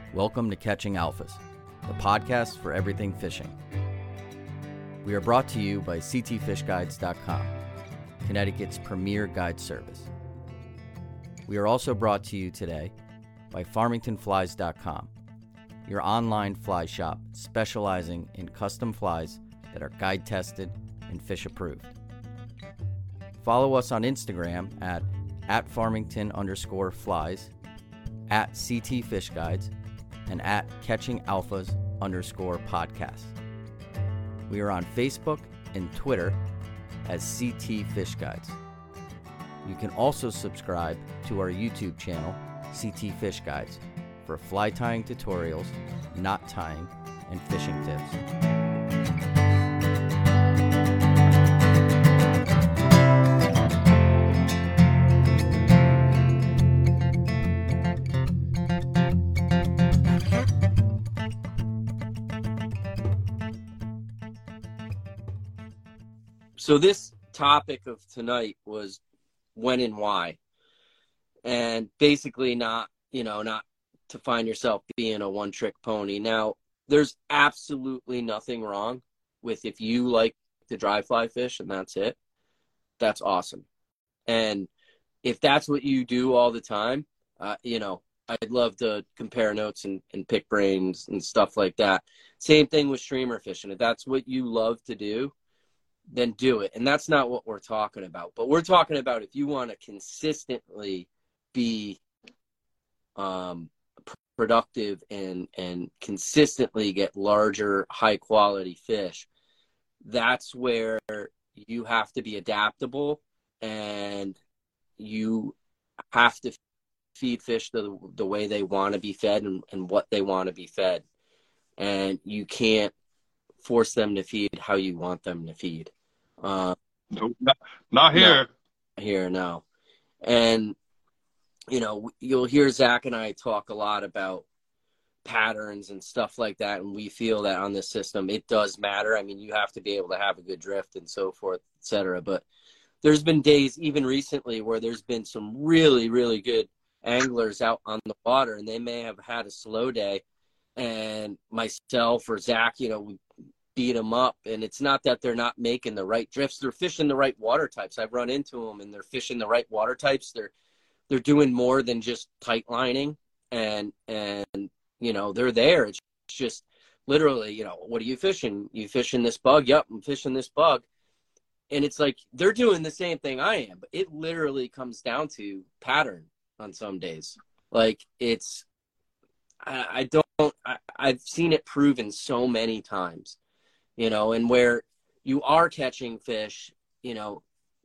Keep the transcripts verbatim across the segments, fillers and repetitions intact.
Welcome to Catching Alphas, the podcast for everything fishing. We are brought to you by C T fish guides dot com, Connecticut's premier guide service. We are also brought to you today by farmington flies dot com, your online fly shop specializing in custom flies that are guide tested and fish approved. Follow us on Instagram at, at farmington underscore flies, at CT Fish Guides, and at Catching Alphas underscore podcast. We are on Facebook and Twitter as C T Fish Guides. You can also subscribe to our YouTube channel, C T Fish Guides, for fly tying tutorials, knot tying, and fishing tips. So this topic of tonight was when and why, and basically not, you know, not to find yourself being a one-trick pony. Now, there's absolutely nothing wrong with if you like to dry fly fish and that's it. That's awesome. And if that's what you do all the time, uh, you know, I'd love to compare notes and, and pick brains and stuff like that. Same thing with streamer fishing. If that's what you love to do, then do it. And that's not what we're talking about. But we're talking about if you want to consistently be um, productive and, and consistently get larger, high-quality fish, that's where you have to be adaptable and you have to feed fish the, the way they want to be fed and, and what they want to be fed. And you can't force them to feed how you want them to feed. Uh, nope, not, not here. Not here, no. And, you know, you'll hear Zach and I talk a lot about patterns and stuff like that, and we feel that on this system it does matter. I mean, you have to be able to have a good drift and so forth, et cetera. But there's been days, even recently, where there's been some really, really good anglers out on the water, and they may have had a slow day, and myself or Zach, you know, we beat them up. And it's not that they're not making the right drifts. They're fishing the right water types. I've run into them and they're fishing the right water types. They're, they're doing more than just tight lining and, and, you know, they're there. It's just literally, you know, what are you fishing? You fishing this bug? Yep. I'm fishing this bug. And it's like, they're doing the same thing I am, but it literally comes down to pattern on some days. Like it's, I, I don't, I, I've seen it proven so many times. You know, and where you are catching fish, you know,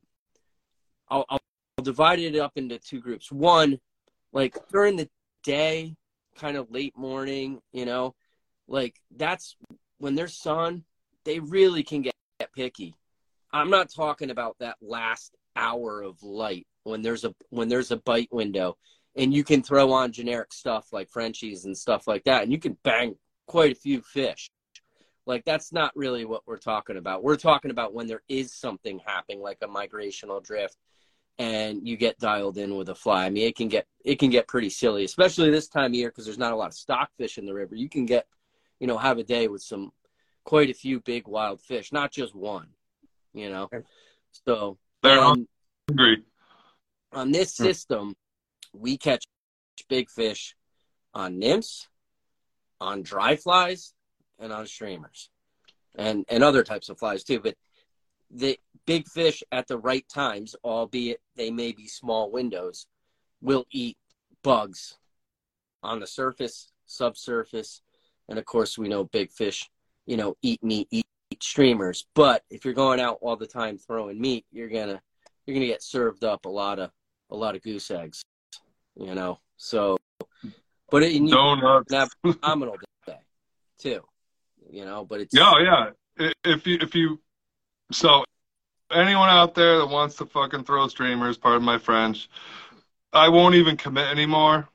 I'll, I'll divide it up into two groups. One, like during the day, kind of late morning, you know, like that's when there's sun, they really can get, get picky. I'm not talking about that last hour of light when there's a when there's a bite window and you can throw on generic stuff like Frenchies and stuff like that, and you can bang quite a few fish. Like, that's not really what we're talking about. We're talking about when there is something happening, like a migrational drift, and you get dialed in with a fly. I mean, it can get it can get pretty silly, especially this time of year because there's not a lot of stockfish in the river. You can get, you know, have a day with some quite a few big wild fish, not just one, you know. So um, hungry. On this system, we catch big fish on nymphs, on dry flies, and on streamers and, and other types of flies too. But the big fish at the right times, albeit they may be small windows, will eat bugs on the surface, subsurface. And of course we know big fish, you know, eat meat, eat, eat streamers. But if you're going out all the time throwing meat, you're going to, you're going to get served up a lot of, a lot of goose eggs, you know? So, but it, and you Donuts. can have a phenomenal day too. You know, but it's yeah, yeah. If you if you so anyone out there that wants to fucking throw streamers, pardon my French, I won't even commit anymore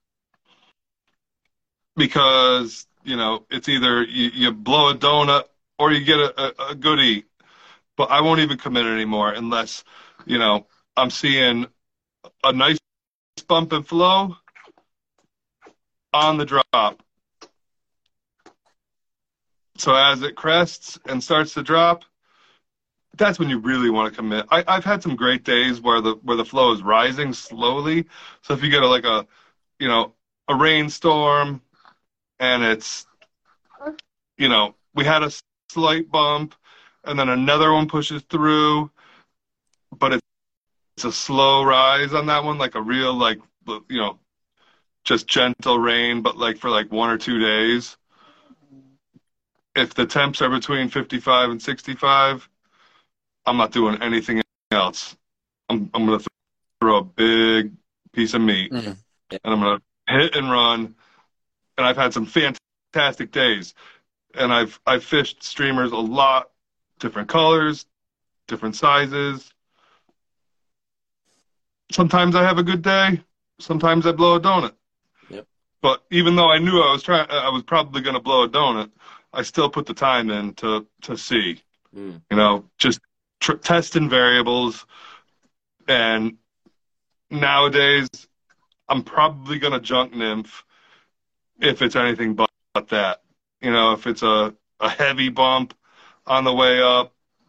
because you know it's either you, you blow a donut or you get a, a, a good eat. But I won't even commit anymore unless you know I'm seeing a nice bump and flow on the drop. So as it crests and starts to drop, that's when you really want to commit. I, I've had some great days where the where the flow is rising slowly. So if you get a, like a, you know, a rainstorm and it's, you know, we had a slight bump and then another one pushes through, but it's, it's a slow rise on that one, like a real, like, you know, just gentle rain, but like for like one or two days. If the temps are between fifty-five and sixty-five, I'm not doing anything else. I'm I'm gonna throw a big piece of meat, Mm-hmm. Yeah. and I'm gonna hit and run. And I've had some fantastic days, and I've I've fished streamers a lot, different colors, different sizes. Sometimes I have a good day. Sometimes I blow a donut. Yep. But even though I knew I was trying, I was probably gonna blow a donut, I still put the time in to to see. Mm. You know, just tr- testing variables. And nowadays, I'm probably gonna junk nymph if it's anything but, but that. You know, if it's a, a heavy bump on the way up,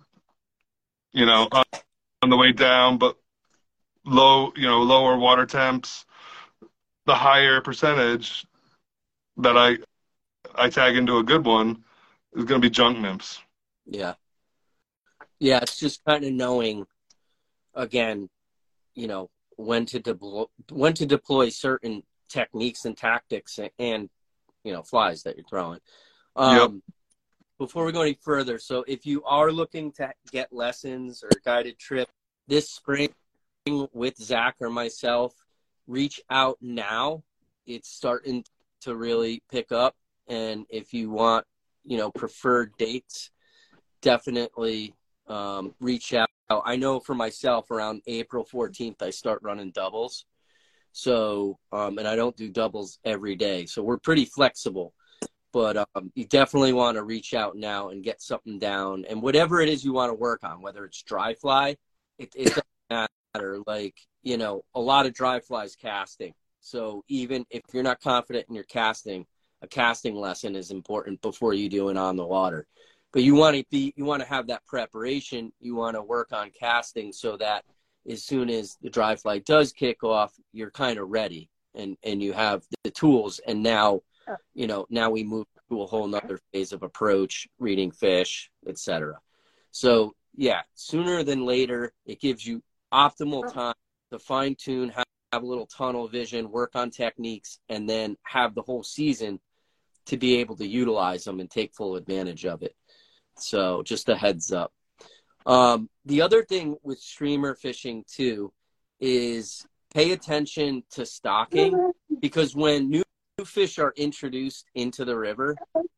you know, on, on the way down, but low, you know, lower water temps, the higher percentage that I I tag into a good one is gonna be junk nymphs. Yeah. Yeah, it's just kind of knowing, again, you know, when to deploy when to deploy certain techniques and tactics and, and you know, flies that you're throwing. Um, Yep. Before we go any further, so if you are looking to get lessons or guided trip this spring with Zach or myself, reach out now. It's starting to really pick up, and if you want, you know, preferred dates, definitely um, reach out. I know for myself, around April fourteenth, I start running doubles. So, um, and I don't do doubles every day. So we're pretty flexible. But um, you definitely want to reach out now and get something down. And whatever it is you want to work on, whether it's dry fly, it, it doesn't matter. Like, you know, a lot of dry flies casting. So even if you're not confident in your casting, a casting lesson is important before you do it on the water. But you want to be, you want to have that preparation. You want to work on casting so that as soon as the dry fly does kick off, you're kind of ready and, and you have the tools. And now, you know, now we move to a whole nother phase of approach, reading fish, et cetera. So yeah, sooner than later, it gives you optimal time to fine tune, have, have a little tunnel vision, work on techniques, and then have the whole season to be able to utilize them and take full advantage of it. So just a heads up. Um, the other thing with streamer fishing too is pay attention to stocking, because when new fish are introduced into the river,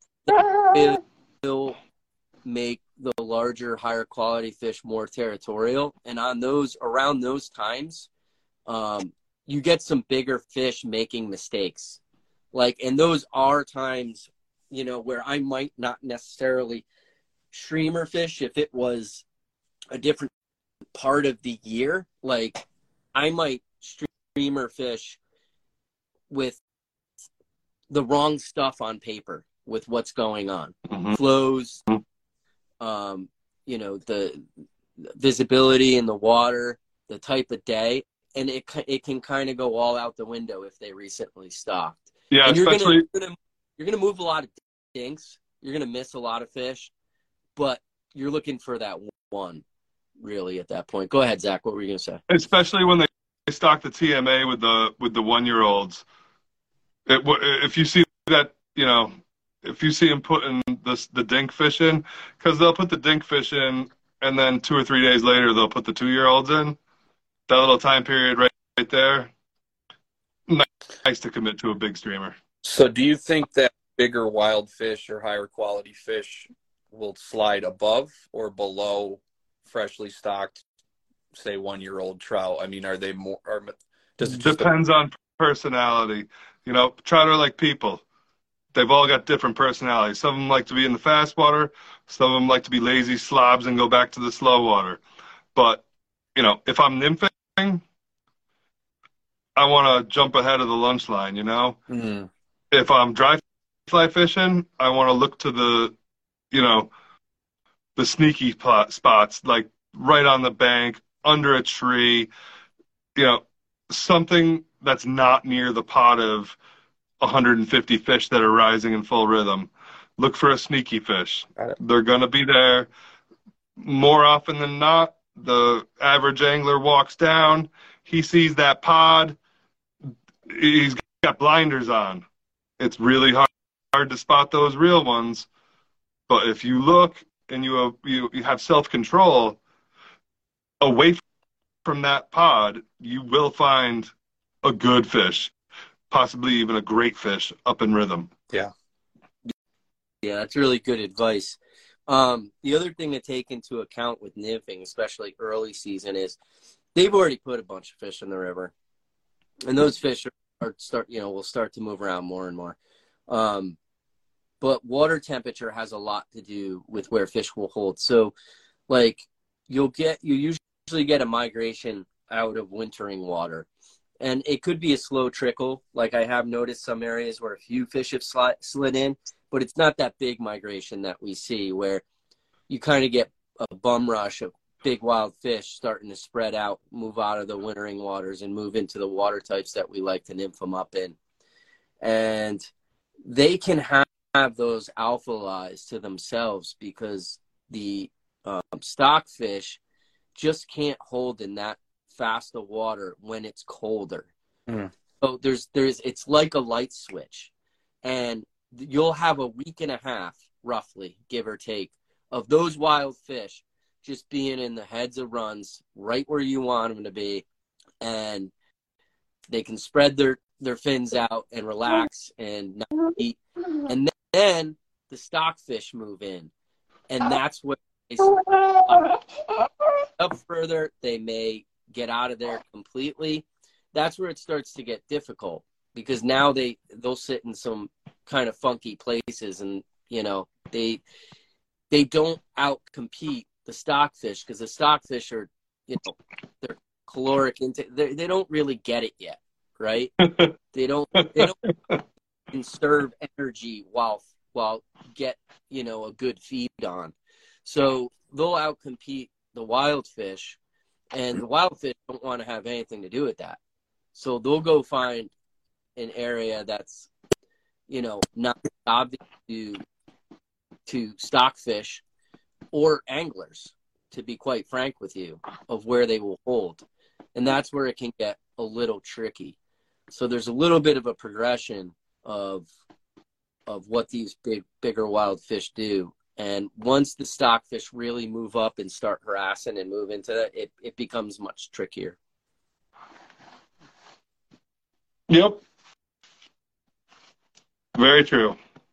it will make the larger, higher quality fish more territorial. And on those, around those times, um, you get some bigger fish making mistakes. Like, and those are times, you know, where I might not necessarily streamer fish if it was a different part of the year. Like, I might streamer fish with the wrong stuff on paper with what's going on. Mm-hmm. Flows, um, you know, the visibility in the water, the type of day, and it it can kind of go all out the window if they recently stocked. Yeah, and you're especially gonna, you're gonna move a lot of dinks. You're gonna miss a lot of fish, but you're looking for that one really at that point. Go ahead, Zach. What were you gonna say? especially when they stock the T M A with the with the one year olds. It, if you see that, you know, if you see them putting the the dink fish in, because they'll put the dink fish in, and then two or three days later they'll put the two year olds in. That little time period right, right there, nice to commit to a big streamer. So, do you think that bigger wild fish or higher quality fish will slide above or below freshly stocked, say, one year old trout? I mean, are they more? Are, does it just depends on personality? You know, trout are like people. They've all got different personalities. Some of them like to be in the fast water. Some of them like to be lazy slobs and go back to the slow water. But, you know, if I'm nymphing, I want to jump ahead of the lunch line, you know? Mm. If I'm dry fly fishing, I want to look to the you know, the sneaky plot spots, like right on the bank, under a tree, you know, something that's not near the pot of one hundred fifty fish that are rising in full rhythm. Look for a sneaky fish. They're going to be there. More often than not, the average angler walks down, he sees that pod, he's got blinders on. It's really hard, hard to spot those real ones. But if you look and you have, you, you have self-control, away from that pod, you will find a good fish, possibly even a great fish up in rhythm. Yeah. Yeah, that's really good advice. Um, the other thing to take into account with nymphing, especially early season, is they've already put a bunch of fish in the river, and those fish are, are start, you know, will start to move around more and more. Um, but water temperature has a lot to do with where fish will hold. So, like, you'll get you usually get a migration out of wintering water, and it could be a slow trickle. Like I have noticed some areas where a few fish have slid, slid in. But it's not that big migration that we see where you kind of get a bum rush of big wild fish starting to spread out, move out of the wintering waters and move into the water types that we like to nymph them up in. And they can have, have those alpha lies to themselves because the um, stockfish just can't hold in that fast of water when it's colder. Mm. So there's, there's, it's like a light switch. And you'll have a week and a half, roughly, give or take, of those wild fish just being in the heads of runs right where you want them to be. And they can spread their, their fins out and relax and not eat. And then the stockfish move in. And that's what they up further. They may get out of there completely. That's where it starts to get difficult because now they, they'll sit in some kind of funky places, and you know they they don't out compete the stockfish because the stockfish are, you know, their caloric intake, they they don't really get it yet, right? they don't they don't conserve energy while while get, you know, a good feed on, so they'll out compete the wild fish, and the wild fish don't want to have anything to do with that, so they'll go find an area that's, you know, not obvious to, to stockfish or anglers, to be quite frank with you, of where they will hold. And that's where it can get a little tricky. So there's a little bit of a progression of of what these big, bigger wild fish do. And once the stockfish really move up and start harassing and move into that, it, it becomes much trickier. Yep. Very true.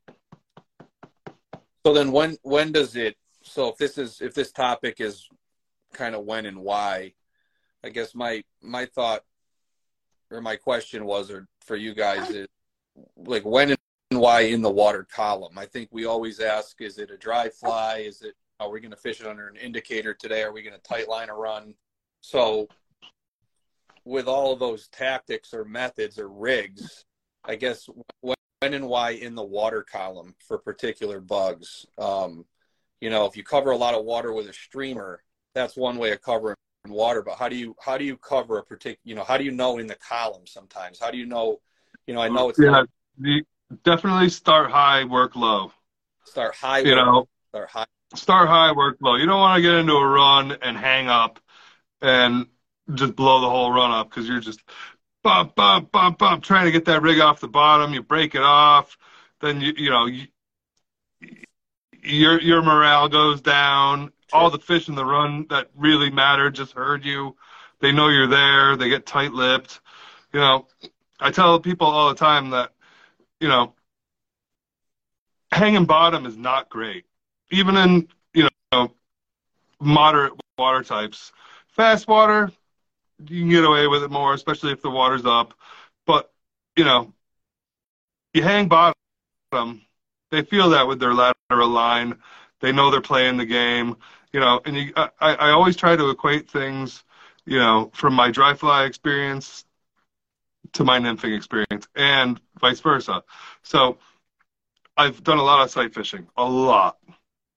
So then when when does it, so if this is if this topic is kind of when and why, I guess my my thought or my question was, or for you guys, is like when and why in the water column. I think we always ask, is it a dry fly? Is it, are we going to fish it under an indicator today? Are we going to tight line a run? So with all of those tactics or methods or rigs, I guess when when and why in the water column for particular bugs. Um, you know, if you cover a lot of water with a streamer, that's one way of covering water. But how do you how do you cover a particular? You know, how do you know in the column? Sometimes, how do you know? You know, I know it's yeah. not, The, definitely start high, work low. Start high. You work, know, start high. Start high, work low. You don't want to get into a run and hang up and just blow the whole run up because you're just bump, bump, bump, bump, trying to get that rig off the bottom. You break it off, then you you know you, your your morale goes down. Sure. All the fish in the run that really matter just heard you. They know you're there. They get tight-lipped. You know, I tell people all the time that, you know, hanging bottom is not great, even in, you know, moderate water types. Fast water, you can get away with it more, especially if the water's up. But, you know, you hang bottom, they feel that with their lateral line. They know they're playing the game, you know, and you, I, I always try to equate things, you know, from my dry fly experience to my nymphing experience and vice versa. So I've done a lot of sight fishing, a lot.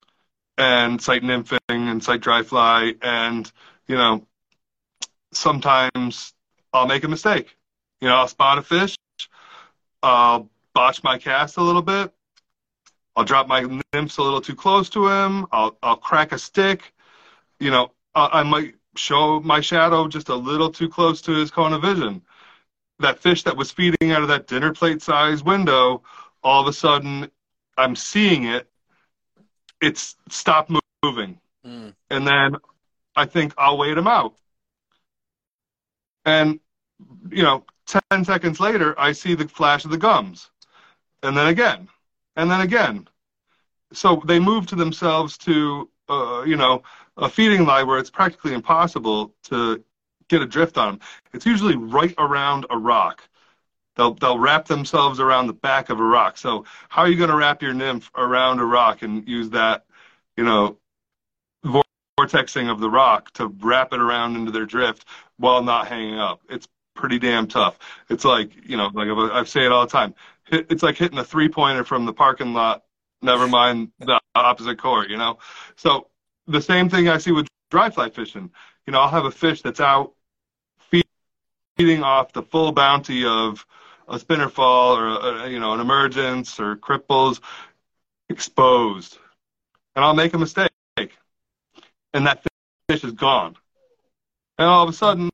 and sight nymphing and sight dry fly. And, you know, sometimes I'll make a mistake. You know, I'll spot a fish, I'll botch my cast a little bit, I'll drop my nymphs a little too close to him, I'll I'll crack a stick, you know, I, I might show my shadow just a little too close to his cone of vision. That fish that was feeding out of that dinner plate size window, all of a sudden I'm seeing it, it's stopped moving. Mm. And then I think I'll wait him out. And, you know, ten seconds later, I see the flash of the gums. And then again. And then again. So they move to themselves to, uh, you know, a feeding line where it's practically impossible to get a drift on them. It's usually right around a rock. They'll, they'll wrap themselves around the back of a rock. So how are you going to wrap your nymph around a rock and use that, you know, vortexing of the rock to wrap it around into their drift while not hanging up? It's pretty damn tough. It's like, you know, like I say it all the time. It's like hitting a three-pointer from the parking lot, never mind the opposite court, you know? So the same thing I see with dry fly fishing. You know, I'll have a fish that's out feeding off the full bounty of a spinner fall or, a, you know, an emergence or cripples, exposed. And I'll make a mistake. And that fish is gone. And all of a sudden,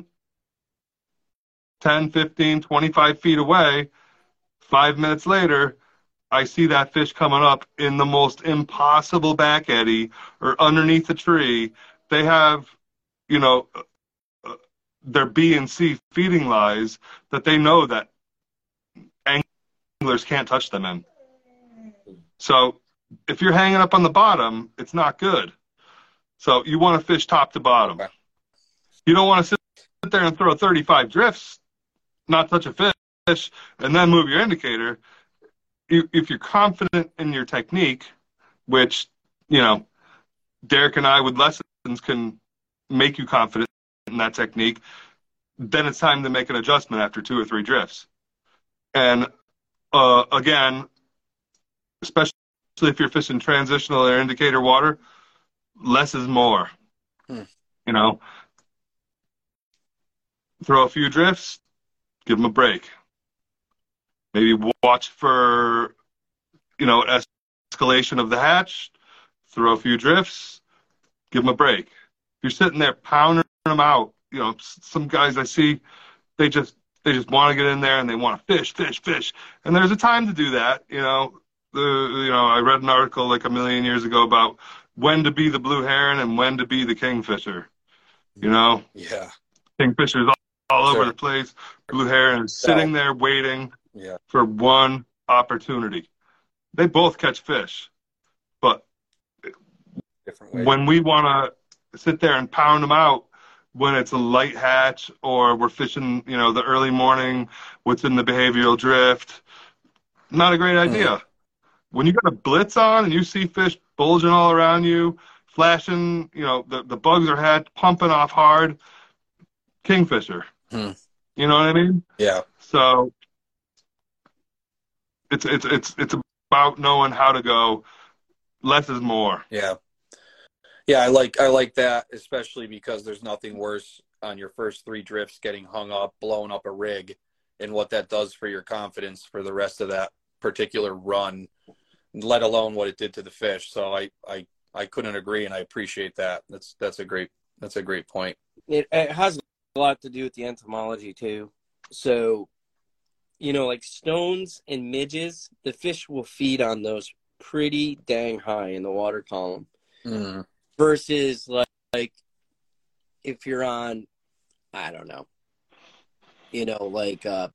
ten, fifteen, twenty-five feet away, five minutes later, I see that fish coming up in the most impossible back eddy or underneath a tree. They have, you know, their B and C feeding lies that they know that anglers can't touch them in. So if you're hanging up on the bottom, it's not good. So you want to fish top to bottom. You don't want to sit there and throw thirty-five drifts, not touch a fish, and then move your indicator. If you're confident in your technique, which, you know, Derek and I with lessons can make you confident in that technique, then it's time to make an adjustment after two or three drifts. And uh, again, especially if you're fishing transitional or indicator water, less is more. Hmm. You know, throw a few drifts, give them a break. Maybe watch for, you know, escalation of the hatch, throw a few drifts, give them a break. If you're sitting there pounding them out, you know, some guys I see, they just they just want to get in there and they want to fish, fish, fish. And there's a time to do that, you know. The, you know, I read an article like a million years ago about when to be the blue heron and when to be the kingfisher. You know? Yeah. Kingfisher's all, all sure. over the place. Blue heron is sitting there waiting yeah. for one opportunity. They both catch fish. But different ways. When we want to sit there and pound them out, when it's a light hatch or we're fishing, you know, the early morning, what's in the behavioral drift, not a great idea. Mm. When you got a blitz on and you see fish bulging all around you, flashing, you know, the, the bugs are had pumping off hard, kingfisher. Hmm. You know what I mean? Yeah. So it's it's it's it's about knowing how to go. Less is more. Yeah. Yeah, I like I like that, especially because there's nothing worse on your first three drifts getting hung up, blowing up a rig, and what that does for your confidence for the rest of that particular run, let alone what it did to the fish. So I, I, I couldn't agree, and I appreciate that. That's that's a great that's a great point. It, it has a lot to do with the entomology too. So, you know, like stones and midges, the fish will feed on those pretty dang high in the water column. Mm. Versus like, like if you're on, I don't know, you know, like uh,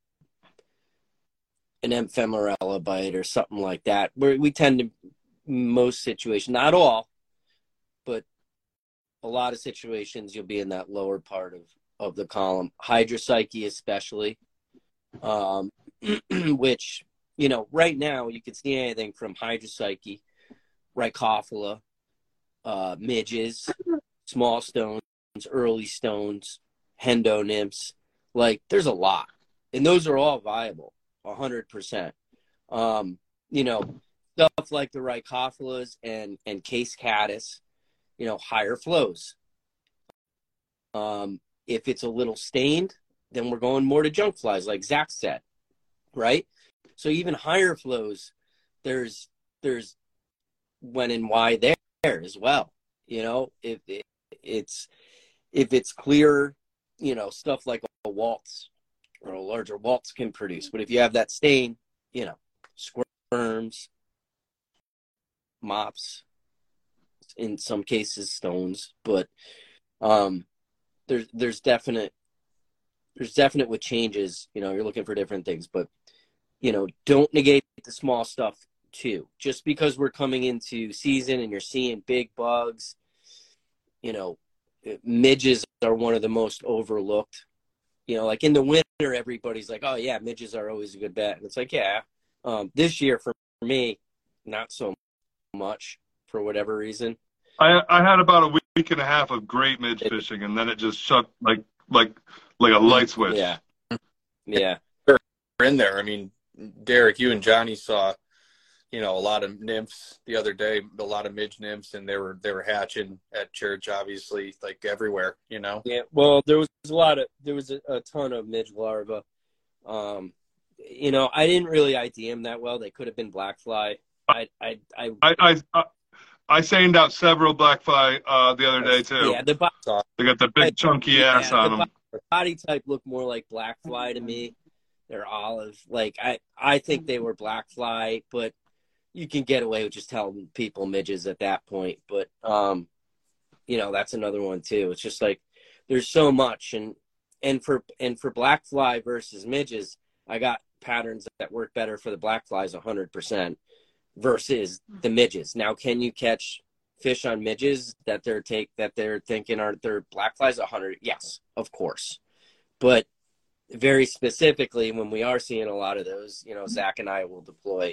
an ephemerella bite or something like that, where we tend to, most situations, not all, but a lot of situations, you'll be in that lower part of, of the column. Hydropsyche especially, um, which, you know, right now you can see anything from hydropsyche, Rhicophylla, uh, midges, small stones, early stones, hendo nymphs. Like, there's a lot. And those are all viable, one hundred percent. Um, you know, stuff like the Rhicophilas and, and Case caddis, you know, higher flows. Um, if it's a little stained, then we're going more to junk flies, like Zach said, right? So even higher flows, there's there's when and why there as well. You know, if it, it's if it's clear, you know, stuff like a waltz or a larger waltz can produce. But if you have that stain, you know, squirms, mops, in some cases stones, but um, there's there's definite there's definite with changes. You know, you're looking for different things, but you know, don't negate the small stuff too. Just because we're coming into season and you're seeing big bugs, you know, midges are one of the most overlooked. You know, like in the winter, everybody's like, "Oh yeah, midges are always a good bet," and it's like, yeah. Um, this year for me, not so much for whatever reason. I I had about a week and a half of great midge fishing, and then it just shut like like like a light switch. Yeah, yeah. They're in there. I mean, Derek, you and Johnny saw, you know, a lot of nymphs the other day, a lot of midge nymphs, and they were they were hatching at church, obviously, like everywhere, you know. Yeah. Well, there was a lot of there was a, a ton of midge larvae. Um, you know, I didn't really I D them that well. They could have been black fly. I I I I I, I, I seined out several black fly uh, the other day too. Yeah, the body, They got the big chunky yeah, ass on the them. body type looked more like black fly to me. They're olive. Like I I think they were black fly, but you can get away with just telling people midges at that point. But um, you know, that's another one too. It's just like there's so much, and and for and for black fly versus midges, I got patterns that work better for the black flies one hundred percent versus the midges. Now, can you catch fish on midges that they're take that they're thinking are they're black flies one hundred? Yes, of course. But very specifically, when we are seeing a lot of those, you know, Zach and I will deploy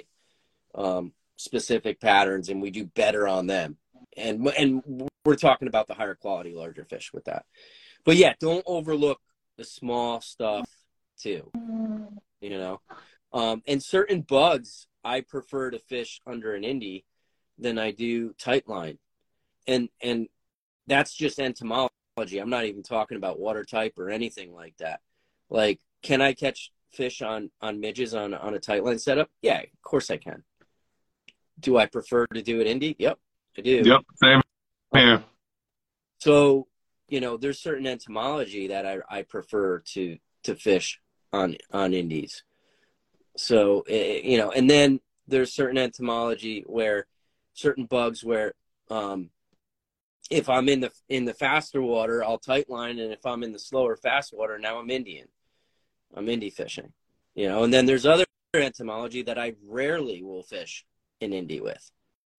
um, specific patterns, and we do better on them. And and we're talking about the higher quality, larger fish with that. But yeah, don't overlook the small stuff too. You know, um, and certain bugs I prefer to fish under an Indy than I do tight line, and and that's just entomology. I'm not even talking about water type or anything like that. Like, can I catch fish on on midges on on a tight line setup? Yeah, of course I can. Do I prefer to do it Indy? Yep, I do. Yep, same here. So, you know, there's certain entomology that I, I prefer to to fish on on Indies. So, you know, and then there's certain entomology where certain bugs where um, if I'm in the in the faster water, I'll tight line, and if I'm in the slower fast water, now I'm Indian. I'm Indy fishing, you know. And then there's other entomology that I rarely will fish in Indy with.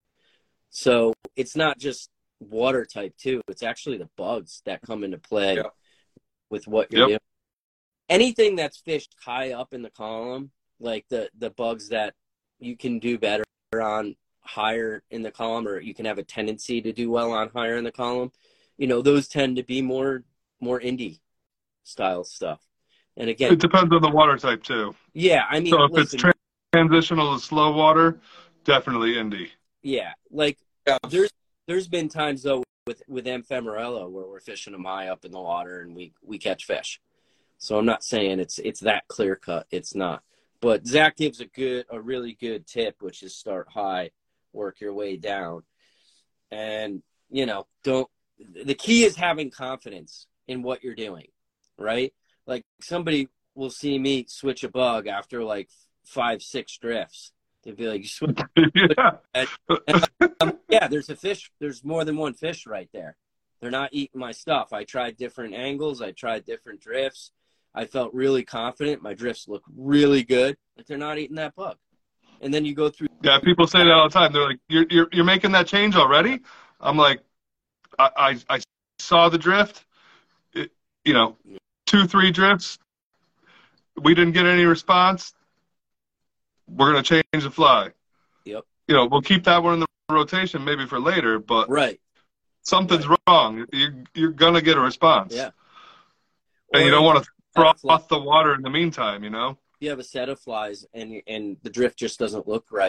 So it's not just water type too. It's actually the bugs that come into play yeah. with what you're yep. doing. Anything that's fished high up in the column, like the, the bugs that you can do better on higher in the column, or you can have a tendency to do well on higher in the column, you know, those tend to be more more Indy style stuff. And again, it depends on the water type too. Yeah, I mean, so if listen, it's tra- transitional to slow water, definitely Indy. Yeah, like yeah. there's there's been times though with with Amphemerella where we're fishing them high up in the water and we we catch fish. So I'm not saying it's it's that clear cut. It's not. But Zach gives a good a really good tip, which is start high, work your way down, and you know don't. The key is having confidence in what you're doing, right? Like somebody will see me switch a bug after like five six drifts. They'd be like, you switch. yeah. And, and, um, yeah, there's a fish. There's more than one fish right there. They're not eating my stuff. I tried different angles. I tried different drifts. I felt really confident. My drifts look really good. Like they're not eating that bug. And then you go through. Yeah, people say that all the time. They're like, "You're you're you're making that change already?" I'm like, I I, I saw the drift. It, you know, two three drifts. We didn't get any response. We're gonna change the fly. Yep. You know, we'll keep that one in the rotation maybe for later, but right. something's right. wrong. You're you're gonna get a response. Yeah. And or you don't want to froth off the water in the meantime, you know? You have a set of flies and and the drift just doesn't look right.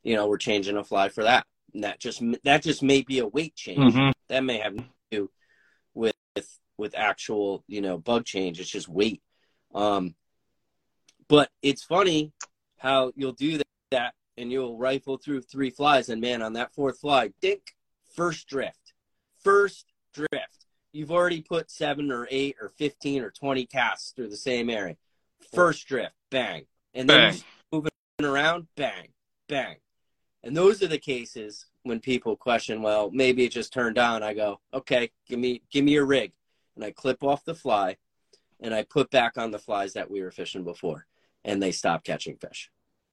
you know, we're changing a fly for that. And that just that just may be a weight change. Mm-hmm. That may have to do with with actual, you know, bug change. It's just weight. Um, but it's funny how you'll do that and you'll rifle through three flies, and man, on that fourth fly, dink, first drift, first drift. You've already put seven or eight or fifteen or twenty casts through the same area. First drift, bang, and then Bang. you moving around, bang, bang. And those are the cases when people question, well, maybe it just turned on. I go, okay, give me give me your rig. And I clip off the fly, and I put back on the flies that we were fishing before, and they stop catching fish.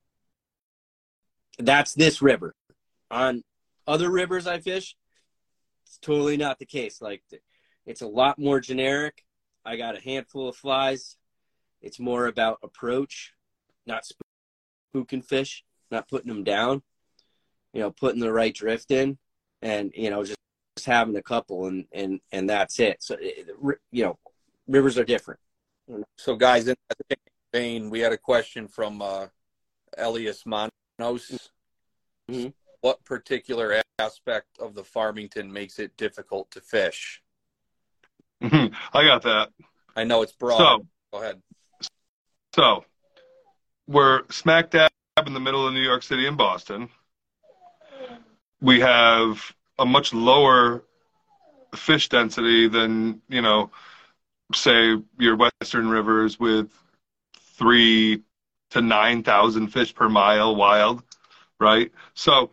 That's this river. On other rivers I fish, it's totally not the case. Like, it's a lot more generic. I got a handful of flies. It's more about approach, not spooking fish, not putting them down, you know, putting the right drift in, and, you know, just Just having a couple, and and and that's it. So, you know, rivers are different. So, guys, in that same vein, we had a question from uh, Elias Manos. Mm-hmm. What particular aspect of the Farmington makes it difficult to fish? I got that. I know it's broad. So, go ahead. So, we're smack dab in the middle of New York City and Boston. We have a much lower fish density than, you know, say your western rivers with three to nine thousand fish per mile wild, right? So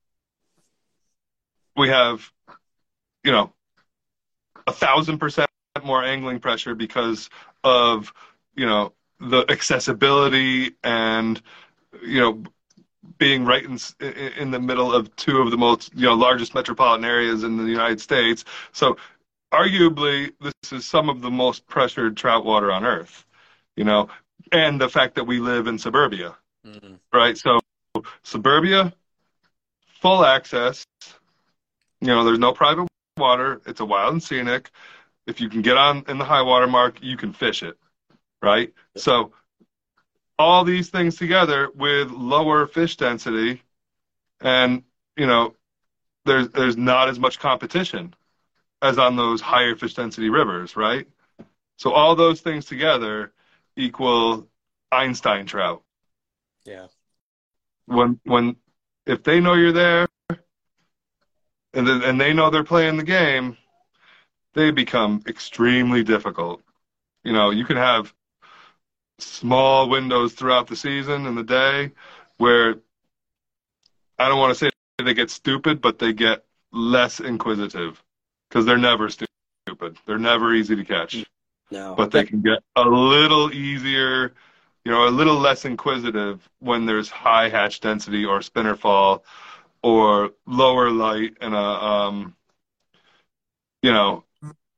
we have, you know, a thousand percent more angling pressure because of, you know, the accessibility and, you know, being right in in the middle of two of the most, you know, largest metropolitan areas in the United States. So arguably this is some of the most pressured trout water on earth, you know, and the fact that we live in suburbia, mm-hmm. right? So suburbia, full access, you know, there's no private water. It's a wild and scenic. If you can get on in the high water mark, you can fish it, right? So all these things together with lower fish density, and, you know, there's there's not as much competition as on those higher fish density rivers, right? So all those things together equal Einstein trout. Yeah. When when if they know you're there, and then, and they know they're playing the game, they become extremely difficult. You know, you can have small windows throughout the season and the day where, I don't want to say they get stupid, but they get less inquisitive because they're never stupid. They're never easy to catch. No. But they can get a little easier, you know, a little less inquisitive when there's high hatch density or spinner fall or lower light and a, um, you know,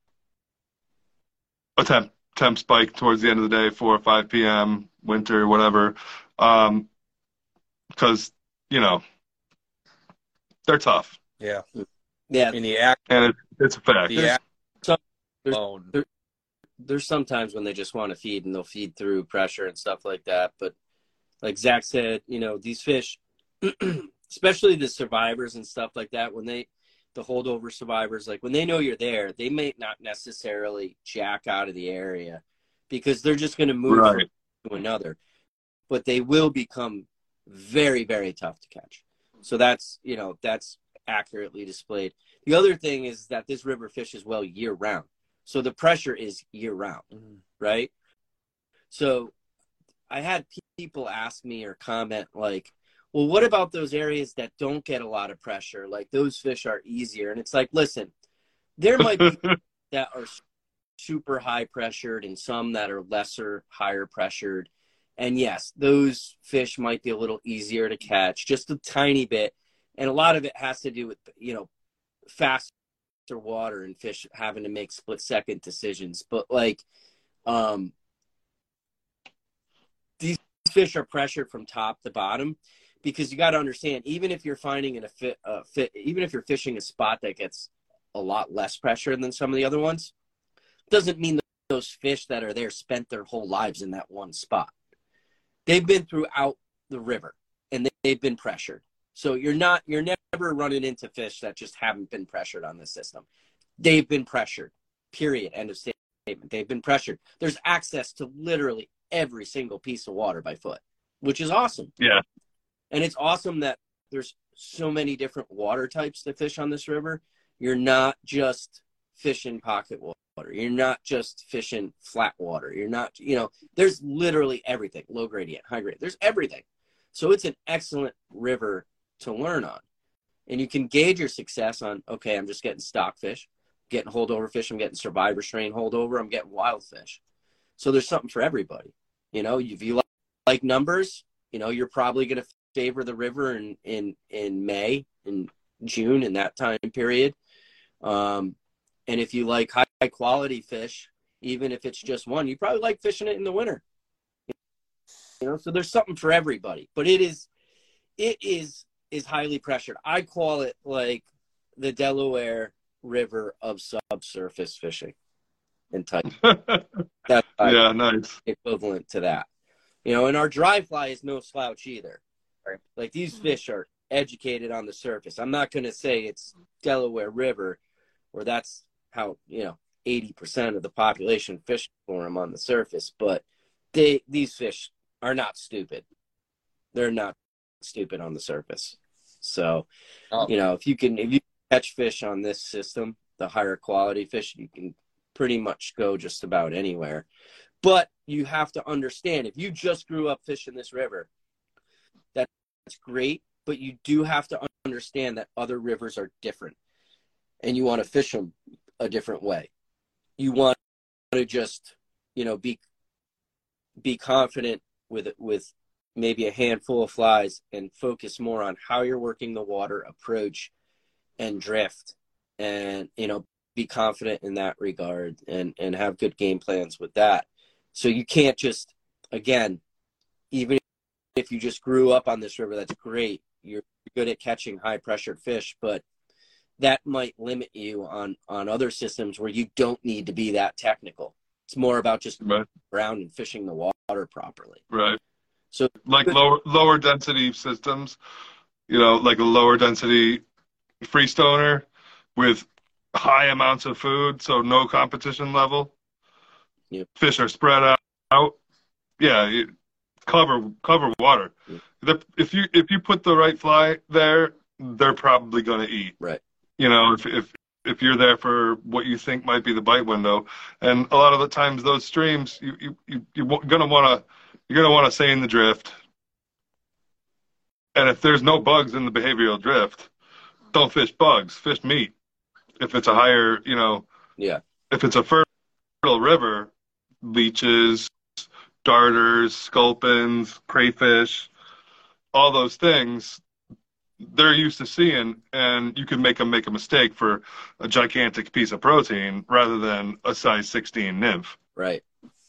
a temp, temp spike towards the end of the day, four or five p.m., winter, whatever. Um, because, you know, they're tough. Yeah. Yeah. In the act, and it, it's a fact. The act some, there's, alone. there, there's sometimes when they just want to feed and they'll feed through pressure and stuff like that. But like Zach said, you know, these fish, especially the survivors and stuff like that, when they, the holdover survivors, like when they know you're there, they may not necessarily jack out of the area because they're just going to move right. to another, but they will become very, very tough to catch. So that's, you know, that's accurately displayed. The other thing is that this river fishes well year round. So the pressure is year round, mm-hmm. right? So I had people ask me or comment like, well, what about those areas that don't get a lot of pressure? Like those fish are easier. And it's like, listen, there might be that are super high pressured and some that are lesser, higher pressured. And yes, those fish might be a little easier to catch, just a tiny bit. And a lot of it has to do with, you know, faster water and fish having to make split second decisions. But like, um, these fish are pressured from top to bottom. Because you got to understand, even if you're finding in a fit, uh, fit, even if you're fishing a spot that gets a lot less pressure than some of the other ones, doesn't mean that those fish that are there spent their whole lives in that one spot. They've been throughout the river, and they, they've been pressured. So you're not, you're never running into fish that just haven't been pressured on this system. They've been pressured, period, end of statement. They've been pressured. There's access to literally every single piece of water by foot, which is awesome. Yeah. And it's awesome that there's so many different water types to fish on this river. You're not just fishing pocket water. You're not just fishing flat water. You're not, you know, there's literally everything. Low gradient, high gradient. There's everything. So it's an excellent river to learn on. And you can gauge your success on, okay, I'm just getting stock fish, getting holdover fish, I'm getting survivor strain holdover, I'm getting wild fish. So there's something for everybody. You know, if you like, like numbers, you know, you're probably going to favor the river in, in, in May, in June, in that time period. Um, and if you like high, high quality fish, even if it's just one, you probably like fishing it in the winter. You know, so there's something for everybody. But it is, it is, is highly pressured. I call it like the Delaware River of subsurface fishing and type. That's yeah, nice. Equivalent to that. You know, and our dry fly is no slouch either. Right? Like these fish are educated on the surface. I'm not going to say it's Delaware River, where that's how, you know, eighty percent of the population fish for them on the surface, but they, these fish are not stupid. They're not stupid on the surface. So, oh. you know, if you can, if you catch fish on this system, the higher quality fish, you can pretty much go just about anywhere. But you have to understand, if you just grew up fishing this river, that's great, but you do have to understand that other rivers are different, and you want to fish them a different way. You want to just, you know, be be confident with with maybe a handful of flies and focus more on how you're working the water, approach, and drift, and, you know, be confident in that regard, and and have good game plans with that. So you can't just, again, even if you just grew up on this river, that's great. You're good at catching high pressured fish, but that might limit you on, on other systems where you don't need to be that technical. It's more about just right. around and fishing the water properly. Right. So like lower lower density systems, you know, like a lower density freestoner with high amounts of food, so no competition level. Yep. Fish are spread out. out. Yeah, you, cover cover water. Yep. If you if you put the right fly there, they're probably going to eat. Right. You know, if if if you're there for what you think might be the bite window, and a lot of the times those streams, you you you you're gonna want to you're gonna want to stay in the drift. And if there's no bugs in the behavioral drift, don't fish bugs. Fish meat. If it's a higher, you know, yeah. If it's a fertile river, leeches, darters, sculpins, crayfish, all those things, they're used to seeing, and you can make them make a mistake for a gigantic piece of protein rather than a size sixteen nymph. Right.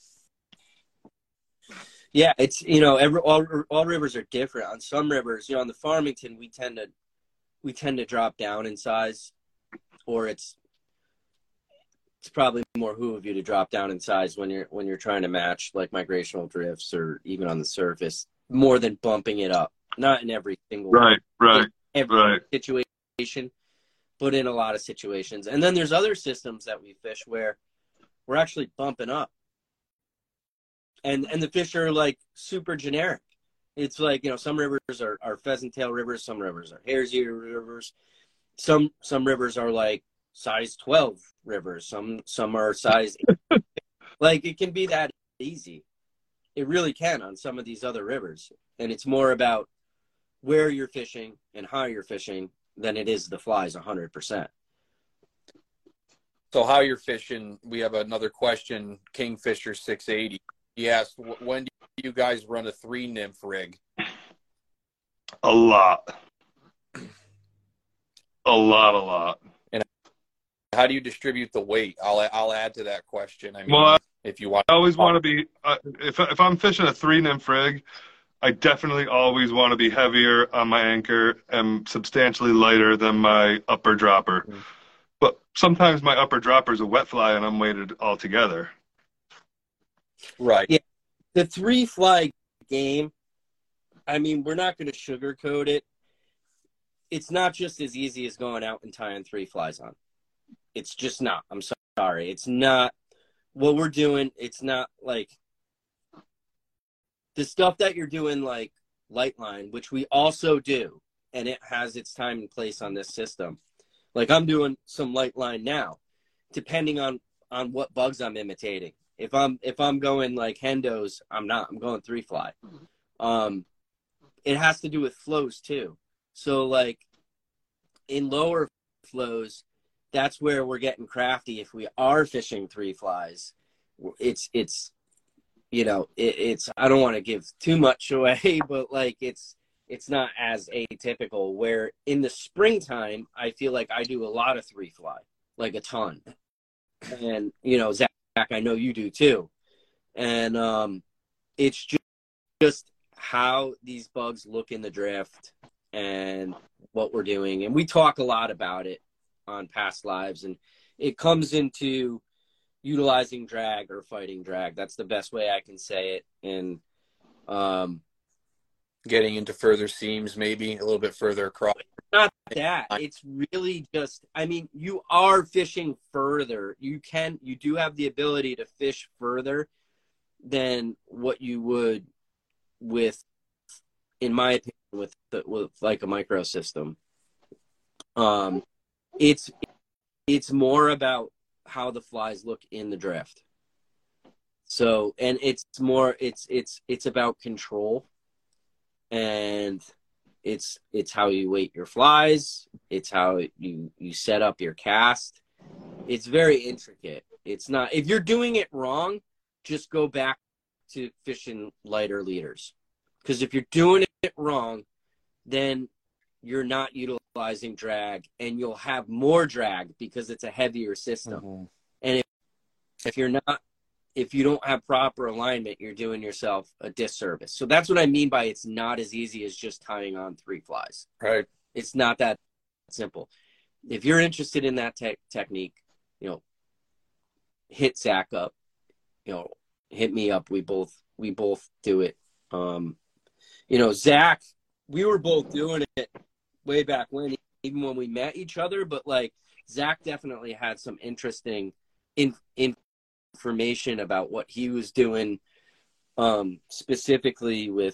Yeah, it's, you know, every all all rivers are different. On some rivers, you know, on the Farmington, we tend to we tend to drop down in size, or it's it's probably more who of you to drop down in size when you're when you're trying to match like migrational drifts or even on the surface, more than bumping it up. Not in every single right, right, every right. situation, but in a lot of situations. And then there's other systems that we fish where we're actually bumping up. And and the fish are like super generic. It's like, you know, some rivers are, are pheasant tail rivers, some rivers are hare's ear rivers. Some some rivers are like size twelve rivers. Some some are size eight. Like it can be that easy. It really can on some of these other rivers. And it's more about where you're fishing and how you're fishing than it is the flies one hundred percent. So how you're fishing, we have another question, Kingfisher six eighty. He asked, when do you guys run a three nymph rig? A lot. A lot, a lot. And how do you distribute the weight? I'll I'll add to that question. I mean, well, if you want, I always want to be. Uh, if if I'm fishing a three nymph rig, I definitely always want to be heavier on my anchor and substantially lighter than my upper dropper. Mm-hmm. But sometimes my upper dropper is a wet fly and I'm weighted all together. Right. Yeah. The three fly game, I mean, we're not going to sugarcoat it. it's not just as easy as going out and tying three flies on. It's just not. I'm sorry. It's not what we're doing. It's not like the stuff that you're doing, like light line, which we also do, and it has its time and place on this system. Like I'm doing some light line now, depending on, on what bugs I'm imitating. If I'm, if I'm going like hendos, I'm not, I'm going three fly. Um, it has to do with flows too. So like in lower flows, that's where we're getting crafty. If we are fishing three flies, it's, it's, you know, it, it's, I don't want to give too much away, but like, it's, it's not as atypical, where in the springtime, I feel like I do a lot of three fly, like a ton. And, you know, Zach, I know you do too. And um, it's just, just how these bugs look in the drift and what we're doing. And we talk a lot about it on past lives, and it comes into utilizing drag or fighting drag. That's the best way I can say it. And um, getting into further seams, maybe a little bit further across. Not that. It's really just, I mean, you are fishing further. You can, you do have the ability to fish further than what you would with, in my opinion, with, the, with like a micro system. Um, it's, it's more about how the flies look in the drift. So, and it's more, it's, it's, it's about control, and it's, it's how you weight your flies. It's how you, you set up your cast. It's very intricate. It's not, if you're doing it wrong, just go back to fishing lighter leaders. Because if you're doing it wrong, then you're not utilizing drag, and you'll have more drag because it's a heavier system. Mm-hmm. And if, if you're not, if you don't have proper alignment, you're doing yourself a disservice. So that's what I mean by it's not as easy as just tying on three flies. Right. It's not that simple. If you're interested in that te- technique, you know, hit Zach up, you know, hit me up. We both, we both do it. Um, you know, Zach, we were both doing it way back when, even when we met each other, but like Zach definitely had some interesting in, in, information about what he was doing, um, specifically with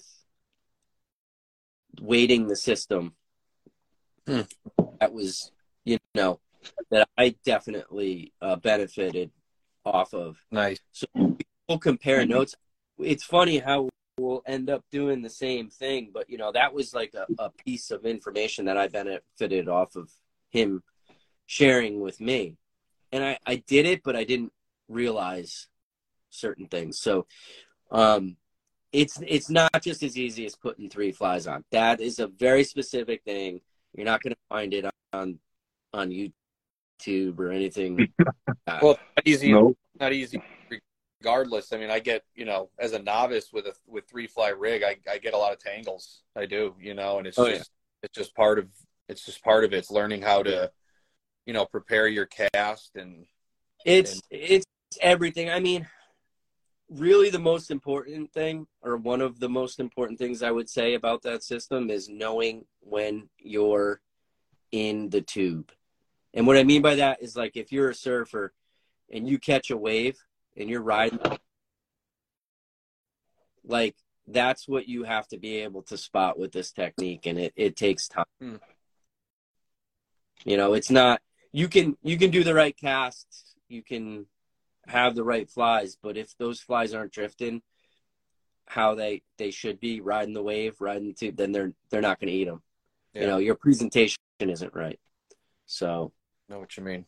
weighting the system. Hmm. That was, you know, that I definitely uh, benefited off of. Nice. So we'll compare notes. It's funny how we'll end up doing the same thing, but you know, that was like a, a piece of information that I benefited off of him sharing with me. And I, I did it, but I didn't realize certain things. So um it's it's not just as easy as putting three flies on. That is a very specific thing. You're not going to find it on on YouTube or anything. Well, it's not easy. Nope. Not easy regardless. I mean, I get, you know, as a novice with a with three fly rig, I, I get a lot of tangles. I do, you know, and it's oh, just yeah. it's just part of it's just part of it. It's learning how to, you know, prepare your cast, and it's and, it's everything. I mean, really the most important thing, or one of the most important things I would say about that system, is knowing when you're in the tube. And what I mean by that is, like, if you're a surfer and you catch a wave and you're riding, like, that's what you have to be able to spot with this technique. And it, it takes time. Hmm. You know, it's not, you can, you can do the right casts. You can have the right flies, but if those flies aren't drifting how they they should be, riding the wave, riding the tube, then they're they're not going to eat them. Yeah. You know, your presentation isn't right. So I know what you mean.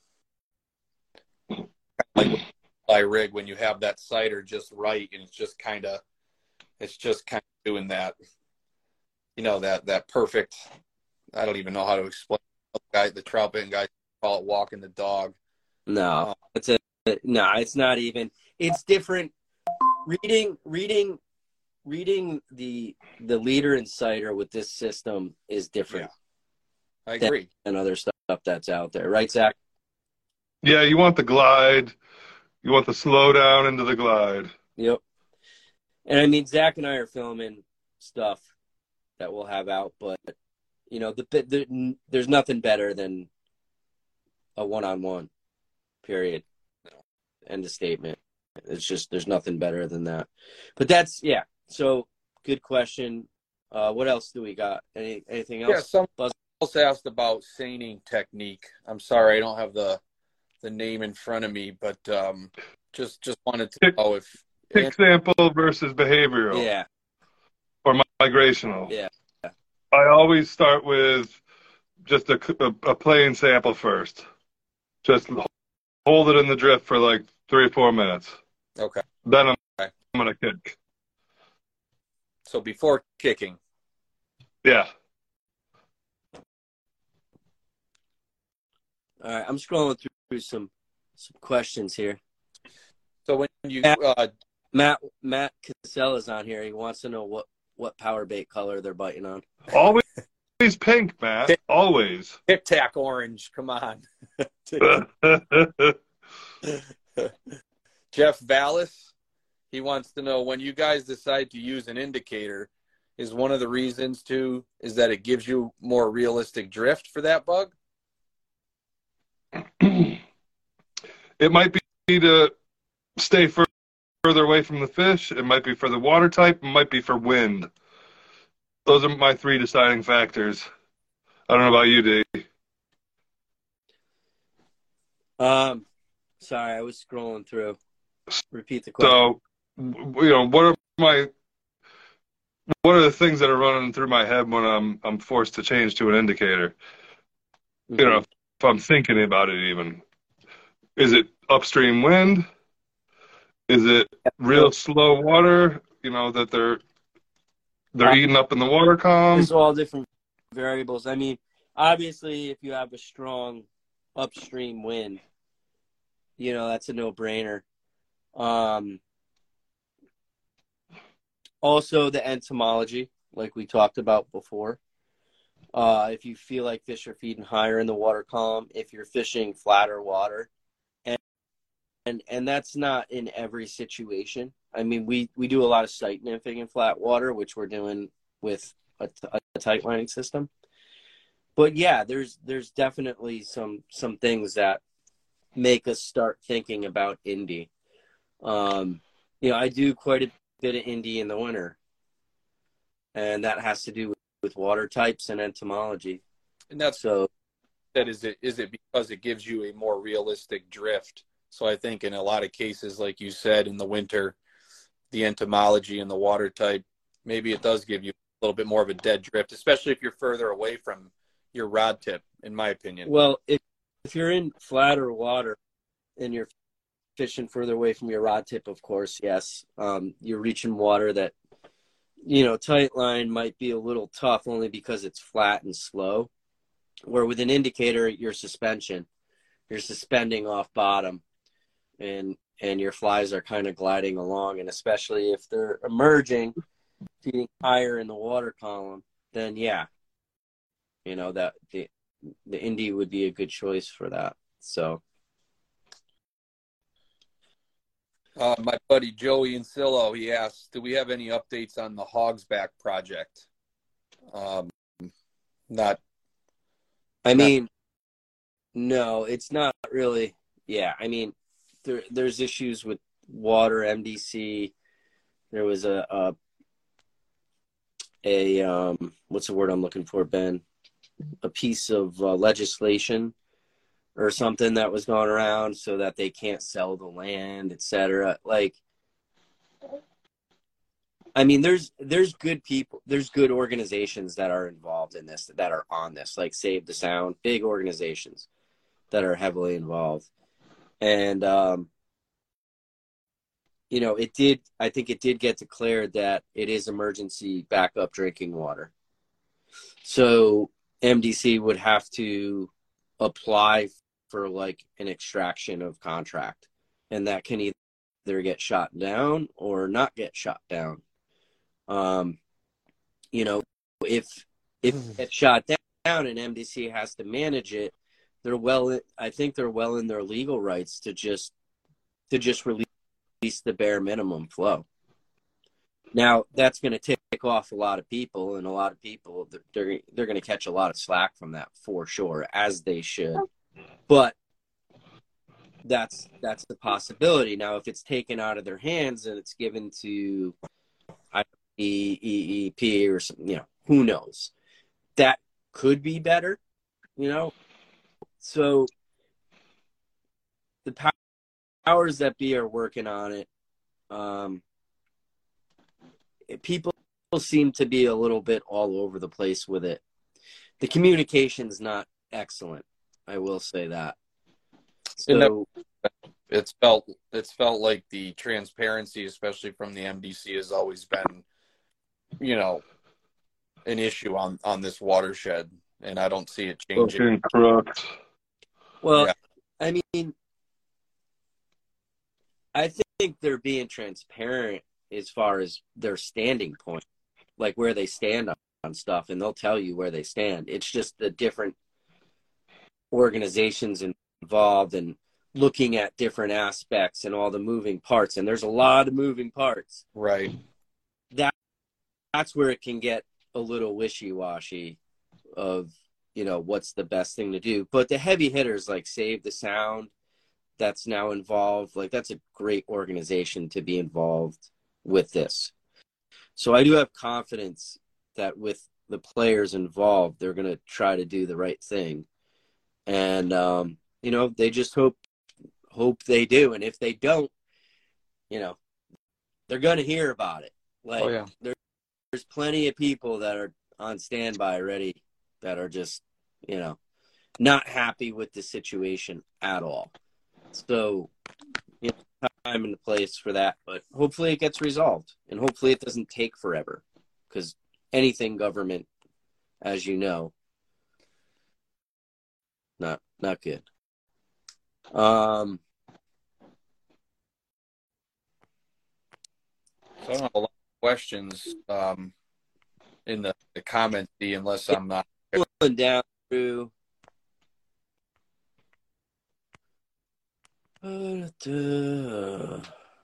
Like fly rig, when you have that sighter just right, and it's just kind of it's just kind of doing that, you know, that that perfect, I don't even know how to explain it. Guy, the trout bitten guy call it walking the dog. No, it's a no, it's not even. It's different. Reading, reading, reading the the leader and sighter with this system is different. Yeah. I agree. Than other stuff that's out there, right, Zach? Yeah, you want the glide. You want the slow down into the glide. Yep. And I mean, Zach and I are filming stuff that we'll have out, but You know, the, the there's nothing better than a one-on-one, period. End of statement. It's just, there's nothing better than that. But that's, yeah. So good question. Uh, what else do we got? Any anything else? Yeah, someone Buzz- else asked about seining technique. I'm sorry, I don't have the the name in front of me, but um, just just wanted to know if Pick sample versus behavioral. Yeah. Or migrational. Yeah. I always start with just a, a, a plain sample first. Just hold it in the drift for like three or four minutes. Okay. Then I'm, okay. I'm going to kick. So before kicking. Yeah. All right. I'm scrolling through some some questions here. So when you Matt uh, Matt, Matt Casella's on here. He wants to know what, what power bait color they're biting on. Always pink, Matt. Tic, Always. Tic Tac orange. Come on. Jeff Vallis, he wants to know, when you guys decide to use an indicator, is one of the reasons to is that it gives you more realistic drift for that bug? It might be to stay further further away from the fish. It might be for the water type. It might be for wind. Those are my three deciding factors. I don't know about you, D. Um, sorry, I was scrolling through. Repeat the question. So, you know, what are my what are the things that are running through my head when I'm I'm forced to change to an indicator? Mm-hmm. You know, if I'm thinking about it, even is it upstream wind? Is it real slow water? You know that they're they're um, eating up in the water column. There's all different variables. I mean, obviously, if you have a strong upstream wind, you know that's a no-brainer. Um, also, the entomology, like we talked about before. Uh, if you feel like fish are feeding higher in the water column, if you're fishing flatter water. And and that's not in every situation. I mean, we, we do a lot of sight nymphing in flat water, which we're doing with a, a tight lining system. But yeah, there's there's definitely some some things that make us start thinking about indie. Um, you know, I do quite a bit of indie in the winter, and that has to do with, with water types and entomology. And that's so. That is it. Is it because it gives you a more realistic drift? So I think in a lot of cases, like you said, in the winter, the entomology and the water type, maybe it does give you a little bit more of a dead drift, especially if you're further away from your rod tip, in my opinion. Well, if, if you're in flatter water and you're fishing further away from your rod tip, of course, yes, um, you're reaching water that, you know, tight line might be a little tough only because it's flat and slow. Where with an indicator, your suspension, you're suspending off bottom. And and your flies are kind of gliding along, and especially if they're emerging, feeding higher in the water column, then yeah, you know that the the indie would be a good choice for that. So, uh, my buddy Joey Ancillo, he asked, "Do we have any updates on the Hogsback project?" Um, not. I mean, no, it's not really. Yeah, I mean. There, there's issues with water, M D C. There was a, a, a um, what's the word I'm looking for, Ben? A piece of uh, legislation or something that was going around so that they can't sell the land, et cetera. Like, I mean, there's there's good people, there's good organizations that are involved in this, that are on this, like Save the Sound, big organizations that are heavily involved. And, um, you know, it did, I think it did get declared that it is emergency backup drinking water. So M D C would have to apply for like an extraction of contract, and that can either get shot down or not get shot down. Um, you know, if, if it's shot down and M D C has to manage it, they're well, I think they're well in their legal rights to just, to just release the bare minimum flow. Now that's going to tick off a lot of people, and a lot of people they're they're going to catch a lot of slack from that for sure, as they should. But that's that's the possibility. Now, if it's taken out of their hands and it's given to I E E P or something, you know, who knows? That could be better, you know. So the powers that be are working on it. Um, people seem to be a little bit all over the place with it. The communication's not excellent. I will say that. So it's felt it's felt like the transparency, especially from the M D C, has always been, you know, an issue on on this watershed, and I don't see it changing. Okay, correct. Well, Yeah. I mean, I think they're being transparent as far as their standing point, like where they stand on, on stuff, and they'll tell you where they stand. It's just the different organizations involved and looking at different aspects and all the moving parts, and there's a lot of moving parts. Right. That that's where it can get a little wishy-washy of, you know, what's the best thing to do. But the heavy hitters like Save the Sound, that's now involved, like that's a great organization to be involved with this. So I do have confidence that with the players involved, they're going to try to do the right thing. And, um, you know, they just hope hope they do. And if they don't, you know, they're going to hear about it. Like, oh, yeah. there, there's plenty of people that are on standby ready that are just, you know, not happy with the situation at all. So, you know, time and place for that. But hopefully it gets resolved. And hopefully it doesn't take forever. Because anything government, as you know, not not good. Um, so I don't have a lot of questions um, in the, the comment feed unless I'm not pulling down through. Uh,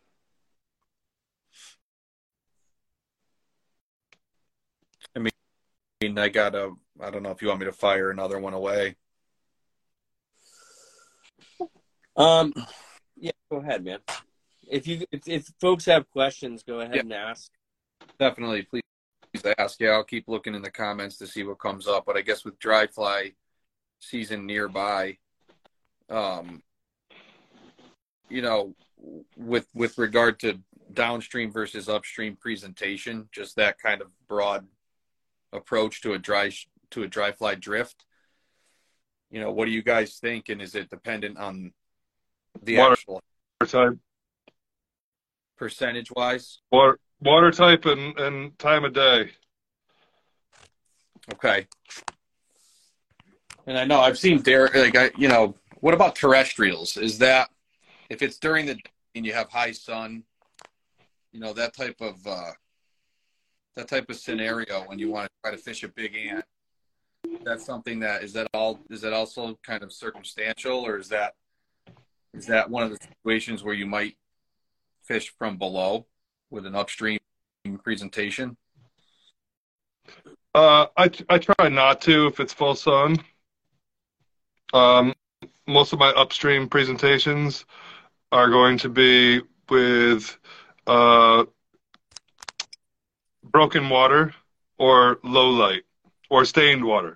I mean, I got a, I don't know if you want me to fire another one away. Um, yeah, go ahead, man. If you, if, if folks have questions, go ahead Yeah. and ask. Definitely, please, please ask. Yeah, I'll keep looking in the comments to see what comes up. But I guess with dry fly season nearby, um, you know, with with regard to downstream versus upstream presentation, just that kind of broad approach to a dry to a dry fly drift. You know, what do you guys think? And is it dependent on the Water actual type, percentage wise? water, water type, and, and time of day. Okay. And I know I've seen Derek, like, I, you know, what about terrestrials? Is that, if it's during the day and you have high sun, you know, that type of, uh, that type of scenario when you want to try to fish a big ant, that's something that, is that all, is that also kind of circumstantial, or is that, is that one of the situations where you might fish from below with an upstream presentation? Uh, I, I try not to if it's full sun. Um, most of my upstream presentations are going to be with uh, broken water or low light or stained water.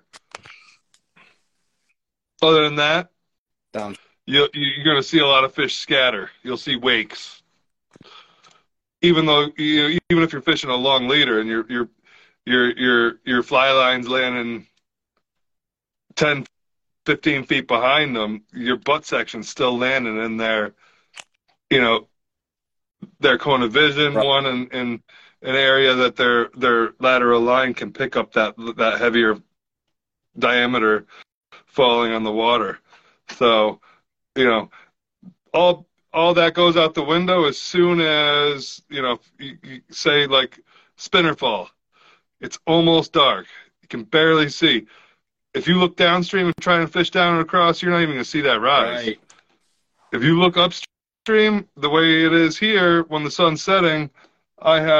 Other than that, Down. you, you're going to see a lot of fish scatter. You'll see wakes. Even though, you, even if you're fishing a long leader and your your your your your fly line's landing ten, fifteen feet behind them, your butt section's still landing in their, you know, their cone of vision, Right. one in, in an area that their their lateral line can pick up that that heavier diameter falling on the water. So, you know, all all that goes out the window as soon as, you know, you, you say like spinner fall. It's almost dark. You can barely see. If you look downstream and try and fish down and across, you're not even going to see that rise. Right. If you look upstream, the way it is here, when the sun's setting, I have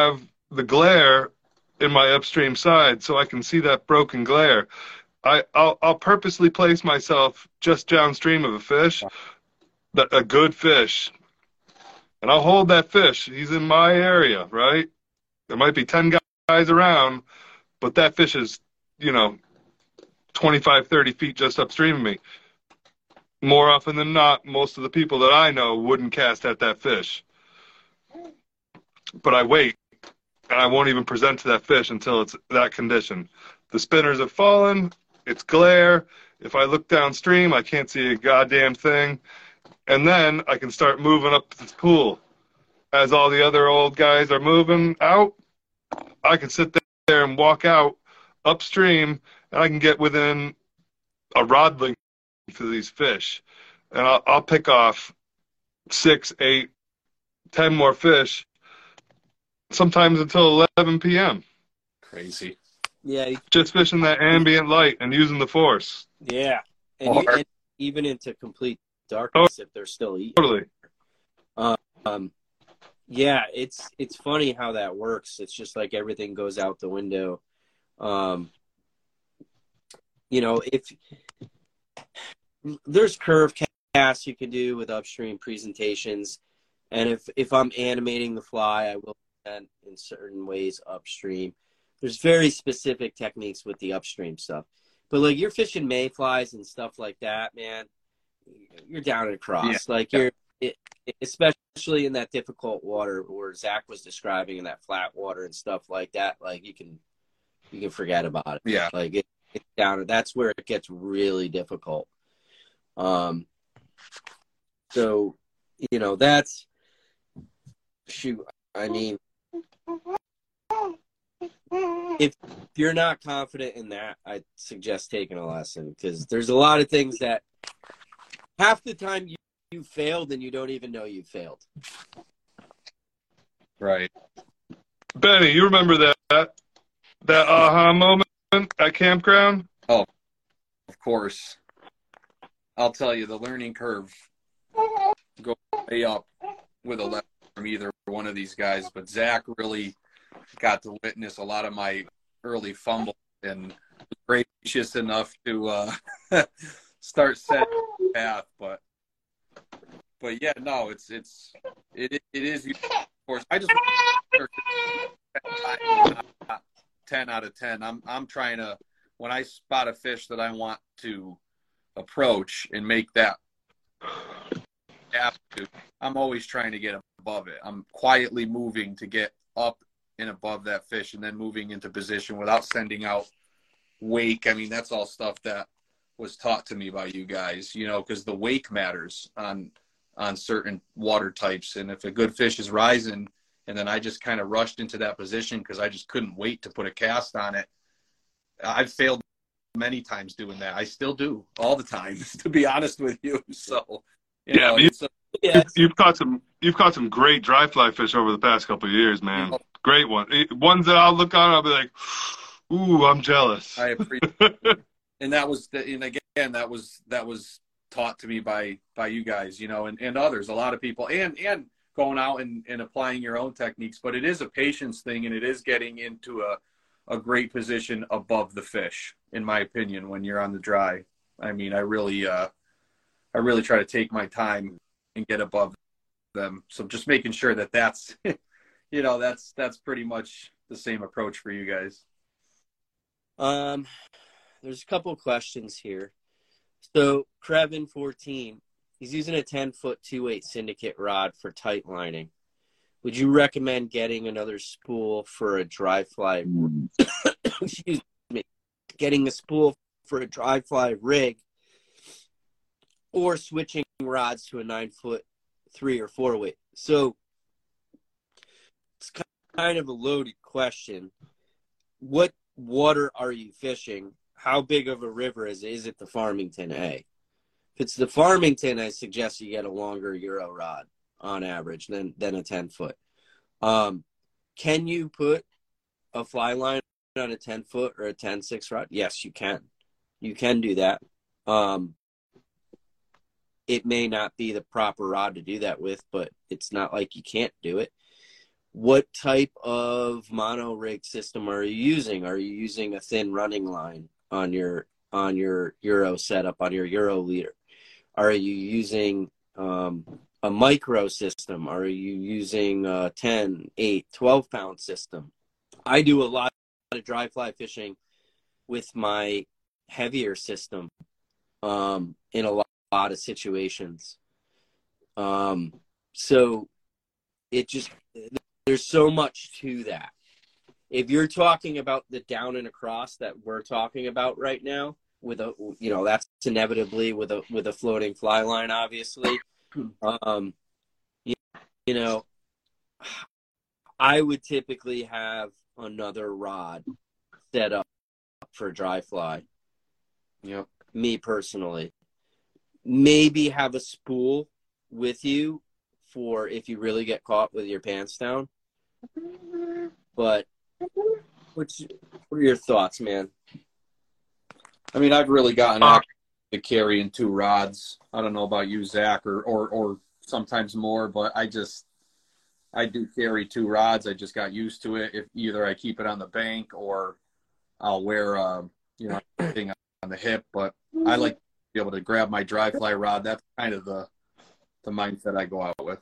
the glare in my upstream side so I can see that broken glare. I, I'll, I'll purposely place myself just downstream of a fish, that a good fish, and I'll hold that fish. He's in my area, right? There might be ten guys around, but that fish is, you know, twenty-five, thirty feet just upstream of me. More often than not, most of the people that I know wouldn't cast at that fish. But I wait, and I won't even present to that fish until it's that condition. The spinners have fallen, it's glare. If I look downstream, I can't see a goddamn thing. And then I can start moving up the pool. As all the other old guys are moving out, I can sit there and walk out upstream, and I can get within a rod length of these fish. And I'll, I'll pick off six, eight, ten more fish, sometimes until eleven p.m. Crazy. Yeah. Just fishing that ambient light and using the force. Yeah. And, Or- you, and even into complete darkness if they're still eating. Totally. Um, yeah, it's it's funny how that works. It's just like everything goes out the window. Um, you know, if there's curve casts you can do with upstream presentations, and if if I'm animating the fly, I will present in certain ways upstream. There's very specific techniques with the upstream stuff, but like you're fishing mayflies and stuff like that, man. You're down and across. Yeah. Like you're, it, especially in that difficult water where Zach was describing, in that flat water and stuff like that. Like you can, you can forget about it. Yeah. Like it, it's down. That's where it gets really difficult. Um. So, you know, that's shoot. I mean, if you're not confident in that, I suggest taking a lesson, because there's a lot of things that half the time you, you failed and you don't even know you failed. Right. Benny, you remember that that aha moment at campground? Of course. I'll tell you, the learning curve goes way up with a lesson from either one of these guys, but Zach really got to witness a lot of my early fumbles and was gracious enough to uh, start setting the path. But but yeah, no, it's it's it it is. Of course, I just ten out of ten. I'm I'm trying to, when I spot a fish that I want to approach and make that aptitude, I'm always trying to get above it. I'm quietly moving to get up and above that fish, and then moving into position without sending out wake. I mean, that's all stuff that was taught to me by you guys, you know, because the wake matters on on certain water types. And if a good fish is rising and then I just kind of rushed into that position because I just couldn't wait to put a cast on it, I've failed many times doing that. I still do all the time, to be honest with you. So, you Yeah, know, you- it's a, Yeah, You've caught some. You've caught some great dry fly fish over the past couple of years, man. Yeah. Great one. Eh, Ones that I'll look on, I'll be like, "Ooh, I'm jealous." I appreciate it. And that was, the, and again, that was that was taught to me by by you guys, you know, and, and others, a lot of people, and and going out and, and applying your own techniques. But it is a patience thing, and it is getting into a a great position above the fish, in my opinion, when you're on the dry. I mean, I really, uh, I really try to take my time and get above them. So just making sure that that's, you know, that's that's pretty much the same approach for you guys. Um, there's a couple of questions here. So Krevin fourteen, he's using a ten foot two eight syndicate rod for tight lining. Would you recommend getting another spool for a dry fly? Excuse me, getting a spool for a dry fly rig, or switching rods to a nine foot three or four weight? So it's kind of a loaded question. What water are you fishing? How big of a river is it? Is it the Farmington A? If it's the Farmington, I suggest you get a longer Euro rod on average than, than a ten foot. Um, can you put a fly line on a ten foot or a ten six rod? Yes, you can. You can do that. Um, it may not be the proper rod to do that with, but it's not like you can't do it. what type of mono rig system are you using? Are you using a thin running line on your on your Euro setup, on your Euro leader? Are you using um, a micro system? Are you using a ten, eight, twelve pound system? I do a lot of dry fly fishing with my heavier system um, in a lot, lot of situations. Um, so it just, there's so much to that. If you're talking about the down and across that we're talking about right now, with a, you know, that's inevitably with a with a floating fly line, obviously. Um, you, you know, I would typically have another rod set up for dry fly. Yep. Me personally, maybe have a spool with you for if you really get caught with your pants down. But what's what are your thoughts, man? I mean, I've really gotten Uh, to carrying two rods. I don't know about you, Zach, or, or, or sometimes more, but I just, I do carry two rods. I just got used to it. If either I keep it on the bank or I'll wear, uh, you know, thing on the hip, but I like to be able to grab my dry fly rod. That's kind of the, the mindset I go out with.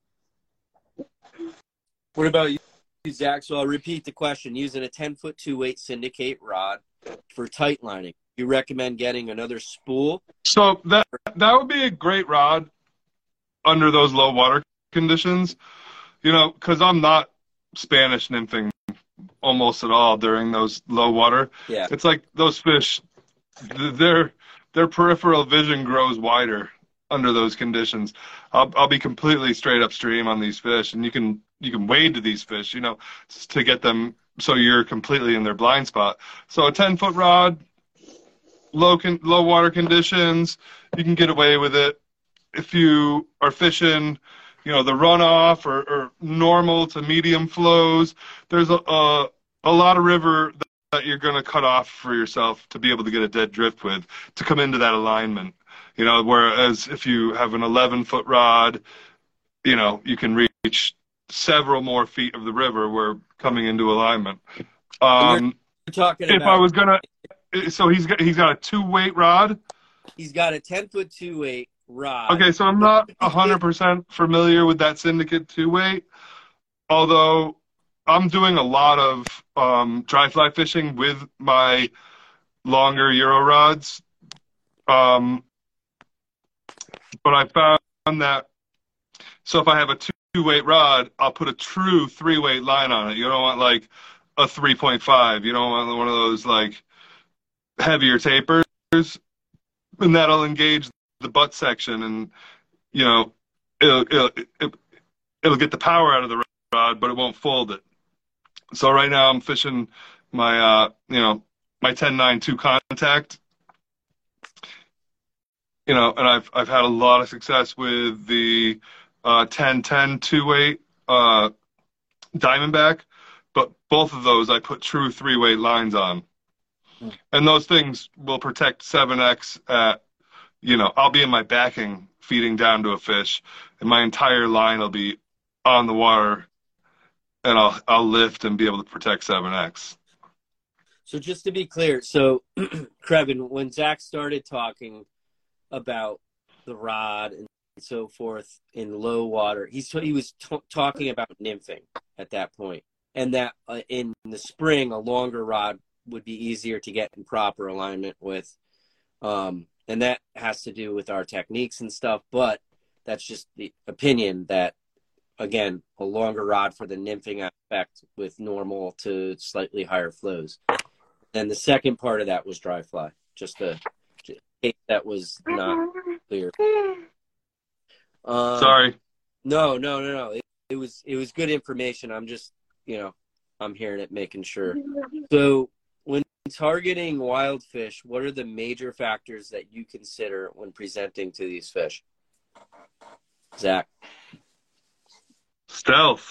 What about you, Zach? So I'll repeat the question. Using a ten foot two weight syndicate rod for tight lining, you recommend getting another spool? So that that would be a great rod under those low water conditions, you know, because I'm not Spanish nymphing almost at all during those low water. Yeah. It's like those fish, th- their their peripheral vision grows wider under those conditions. I'll I'll be completely straight upstream on these fish, and you can you can wade to these fish, you know, to get them so you're completely in their blind spot. So a ten foot rod, low con- low water conditions, you can get away with it. If you are fishing, you know, the runoff or, or normal to medium flows, there's a a, a lot of river that, that you're going to cut off for yourself to be able to get a dead drift with to come into that alignment. You know, whereas if you have an eleven foot rod, you know, you can reach several more feet of the river where coming into alignment. Um, You're talking if about, I was gonna, so he's got he's got a two weight rod. he's got a ten foot two weight rod. Okay, so I'm not a hundred percent familiar with that Syndicate two weight, although I'm doing a lot of um, dry fly fishing with my longer Euro rods. Um, but I found that so if I have a two weight rod, I'll put a true three weight line on it. You don't want like a three point five. You don't want one of those like heavier tapers, and that'll engage the butt section, and you know it'll it'll, it, it'll get the power out of the rod, but it won't fold it. So right now I'm fishing my uh you know my ten nine two contact, you know, and I've I've had a lot of success with the uh, ten ten two weight uh, Diamondback, but both of those I put true three weight lines on, and those things will protect seven X at, you know, I'll be in my backing feeding down to a fish, and my entire line will be on the water, and I'll I'll lift and be able to protect seven X. So just to be clear, so Krevin, when Zach started talking about the rod and so forth in low water, he's he was t- talking about nymphing at that point, and that uh, in the spring a longer rod would be easier to get in proper alignment with, um, and that has to do with our techniques and stuff. But that's just the opinion that, again, a longer rod for the nymphing aspect with normal to slightly higher flows. Then the second part of that was dry fly, just a that was not clear. Um, Sorry. No, no, no, no. It, it was it was good information. I'm just, you know, I'm hearing it, making sure. So when targeting wild fish, what are the major factors that you consider when presenting to these fish? Zach. Stealth.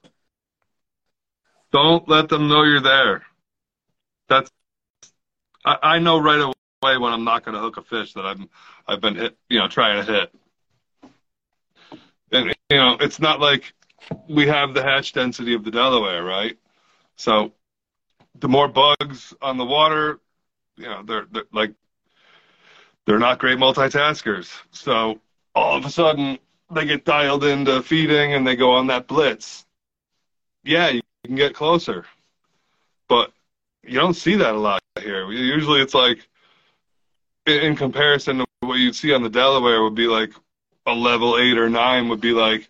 Don't let them know you're there. That's I, I know right away when I'm not going to hook a fish that I'm I've been hit, you know, trying to hit. And you know, it's not like we have the hatch density of the Delaware, right? So the more bugs on the water, you know, they're, they're like, they're not great multitaskers. So all of a sudden they get dialed into feeding and they go on that blitz. Yeah, you can get closer, but you don't see that a lot here. Usually it's like, in comparison to what you'd see on the Delaware, would be like a level eight or nine would be like,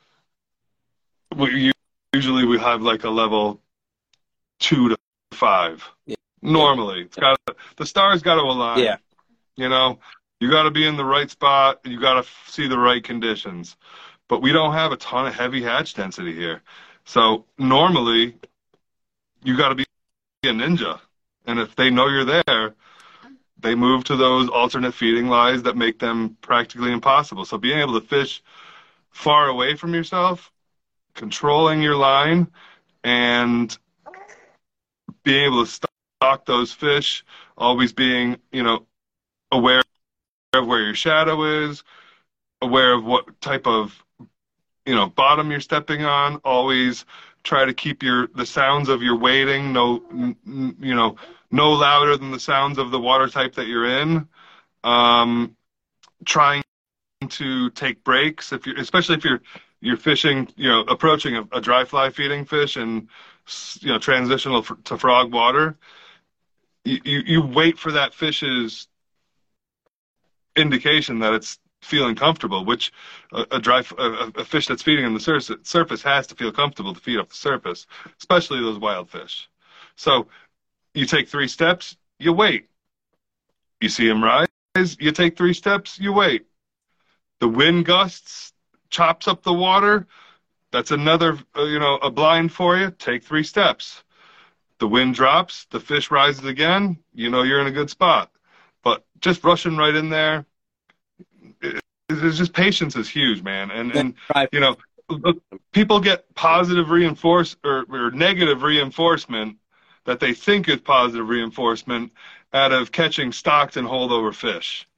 we usually we have like a level two to five. Yeah. Normally, it's got the stars got to align. Yeah. You know, you got to be in the right spot. You got to see the right conditions. But we don't have a ton of heavy hatch density here. So normally, you got to be a ninja. And if they know you're there, they move to those alternate feeding lies that make them practically impossible. So being able to fish far away from yourself, controlling your line, and being able to stalk those fish, always being, you know, aware of where your shadow is, aware of what type of, you know, bottom you're stepping on, always try to keep your the sounds of your wading no you know no louder than the sounds of the water type that you're in. Um, trying to take breaks if you're especially if you're you're fishing, you know, approaching a, a dry fly feeding fish and, you know, transitional f- to frog water. You, you you wait for that fish's indication that it's feeling comfortable, which a, a dry a, a fish that's feeding on the surface surface has to feel comfortable to feed off the surface, especially those wild fish. So you take three steps, you wait. You see him rise, you take three steps, you wait. The wind gusts, chops up the water. That's another, uh, you know, a blind for you. Take three steps. The wind drops, the fish rises again. You know you're in a good spot. But just rushing right in there, it, it's just patience is huge, man. And and you know, people get positive reinforce or, or negative reinforcement that they think is positive reinforcement out of catching stocked and holdover fish.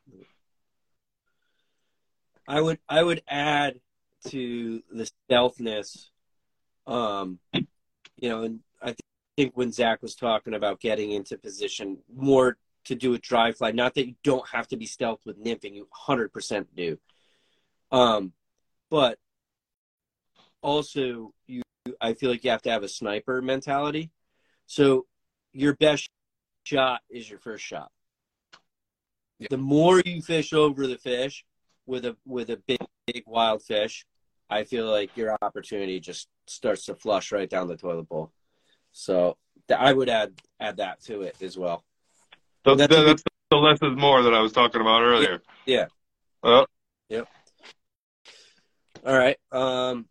I would I would add to the stealthness, um, you know, and I th- think when Zach was talking about getting into position, more to do with dry fly, not that you don't have to be stealth with nymphing, you one hundred percent do. Um, but also, you I feel like you have to have a sniper mentality. So your best shot is your first shot. Yeah. The more you fish over the fish with a with a big, big wild fish, I feel like your opportunity just starts to flush right down the toilet bowl. So th- I would add add that to it as well. So that's, that's, that's good... the less is more that I was talking about earlier. Yeah. yeah. Uh, yep. All right. Um,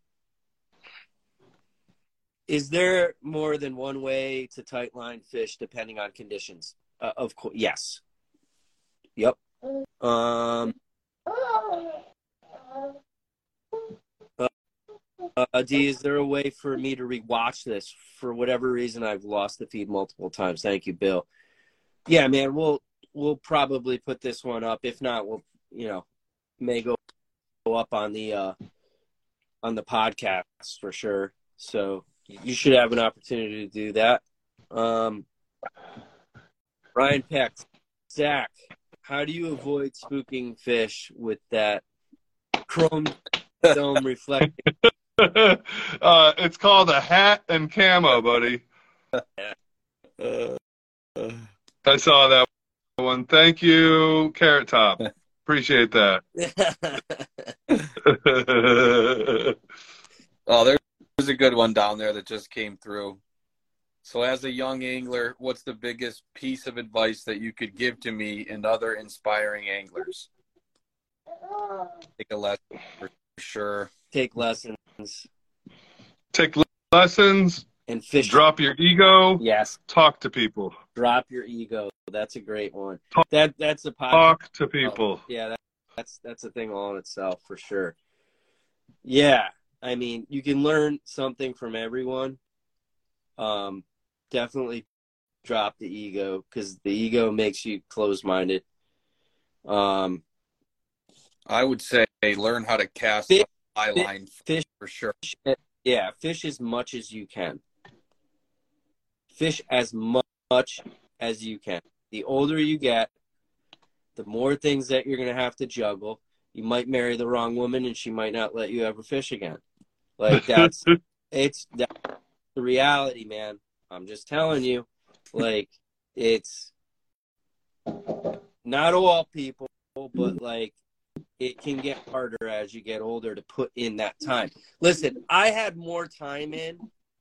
is there more than one way to tight line fish depending on conditions? Uh, of course, yes. Yep. Um, uh, uh, D, is there a way for me to rewatch this? For whatever reason, I've lost the feed multiple times. Thank you, Bill. Yeah, man, we'll we'll probably put this one up. If not, we'll you know may go up on the uh, on the podcast for sure. So you should have an opportunity to do that. Um, Ryan Peck, Zach, how do you avoid spooking fish with that chrome dome reflecting? uh, it's called a hat and camo, buddy. uh, uh. I saw that one. Thank you, Carrot Top. Appreciate that. Oh, there's a good one down there that just came through. So as a young angler, what's the biggest piece of advice that you could give to me and other inspiring anglers? Take a lesson for sure. Take lessons. Take lessons. And fish. Drop your ego. Yes. Talk to people. Drop your ego. That's a great one. Talk, that that's a podcast. Talk to people. Oh, yeah, that, that's that's a thing all in itself for sure. Yeah, I mean, you can learn something from everyone. Um, definitely drop the ego because the ego makes you closed-minded. Um, I would say learn how to cast fish, fly line fish for sure. Yeah, fish as much as you can. Fish as mu- much as you can. The older you get, the more things that you're going to have to juggle. You might marry the wrong woman and she might not let you ever fish again. Like that's, it's that's the reality, man. I'm just telling you, like it's not all people, but like it can get harder as you get older to put in that time. Listen, I had more time in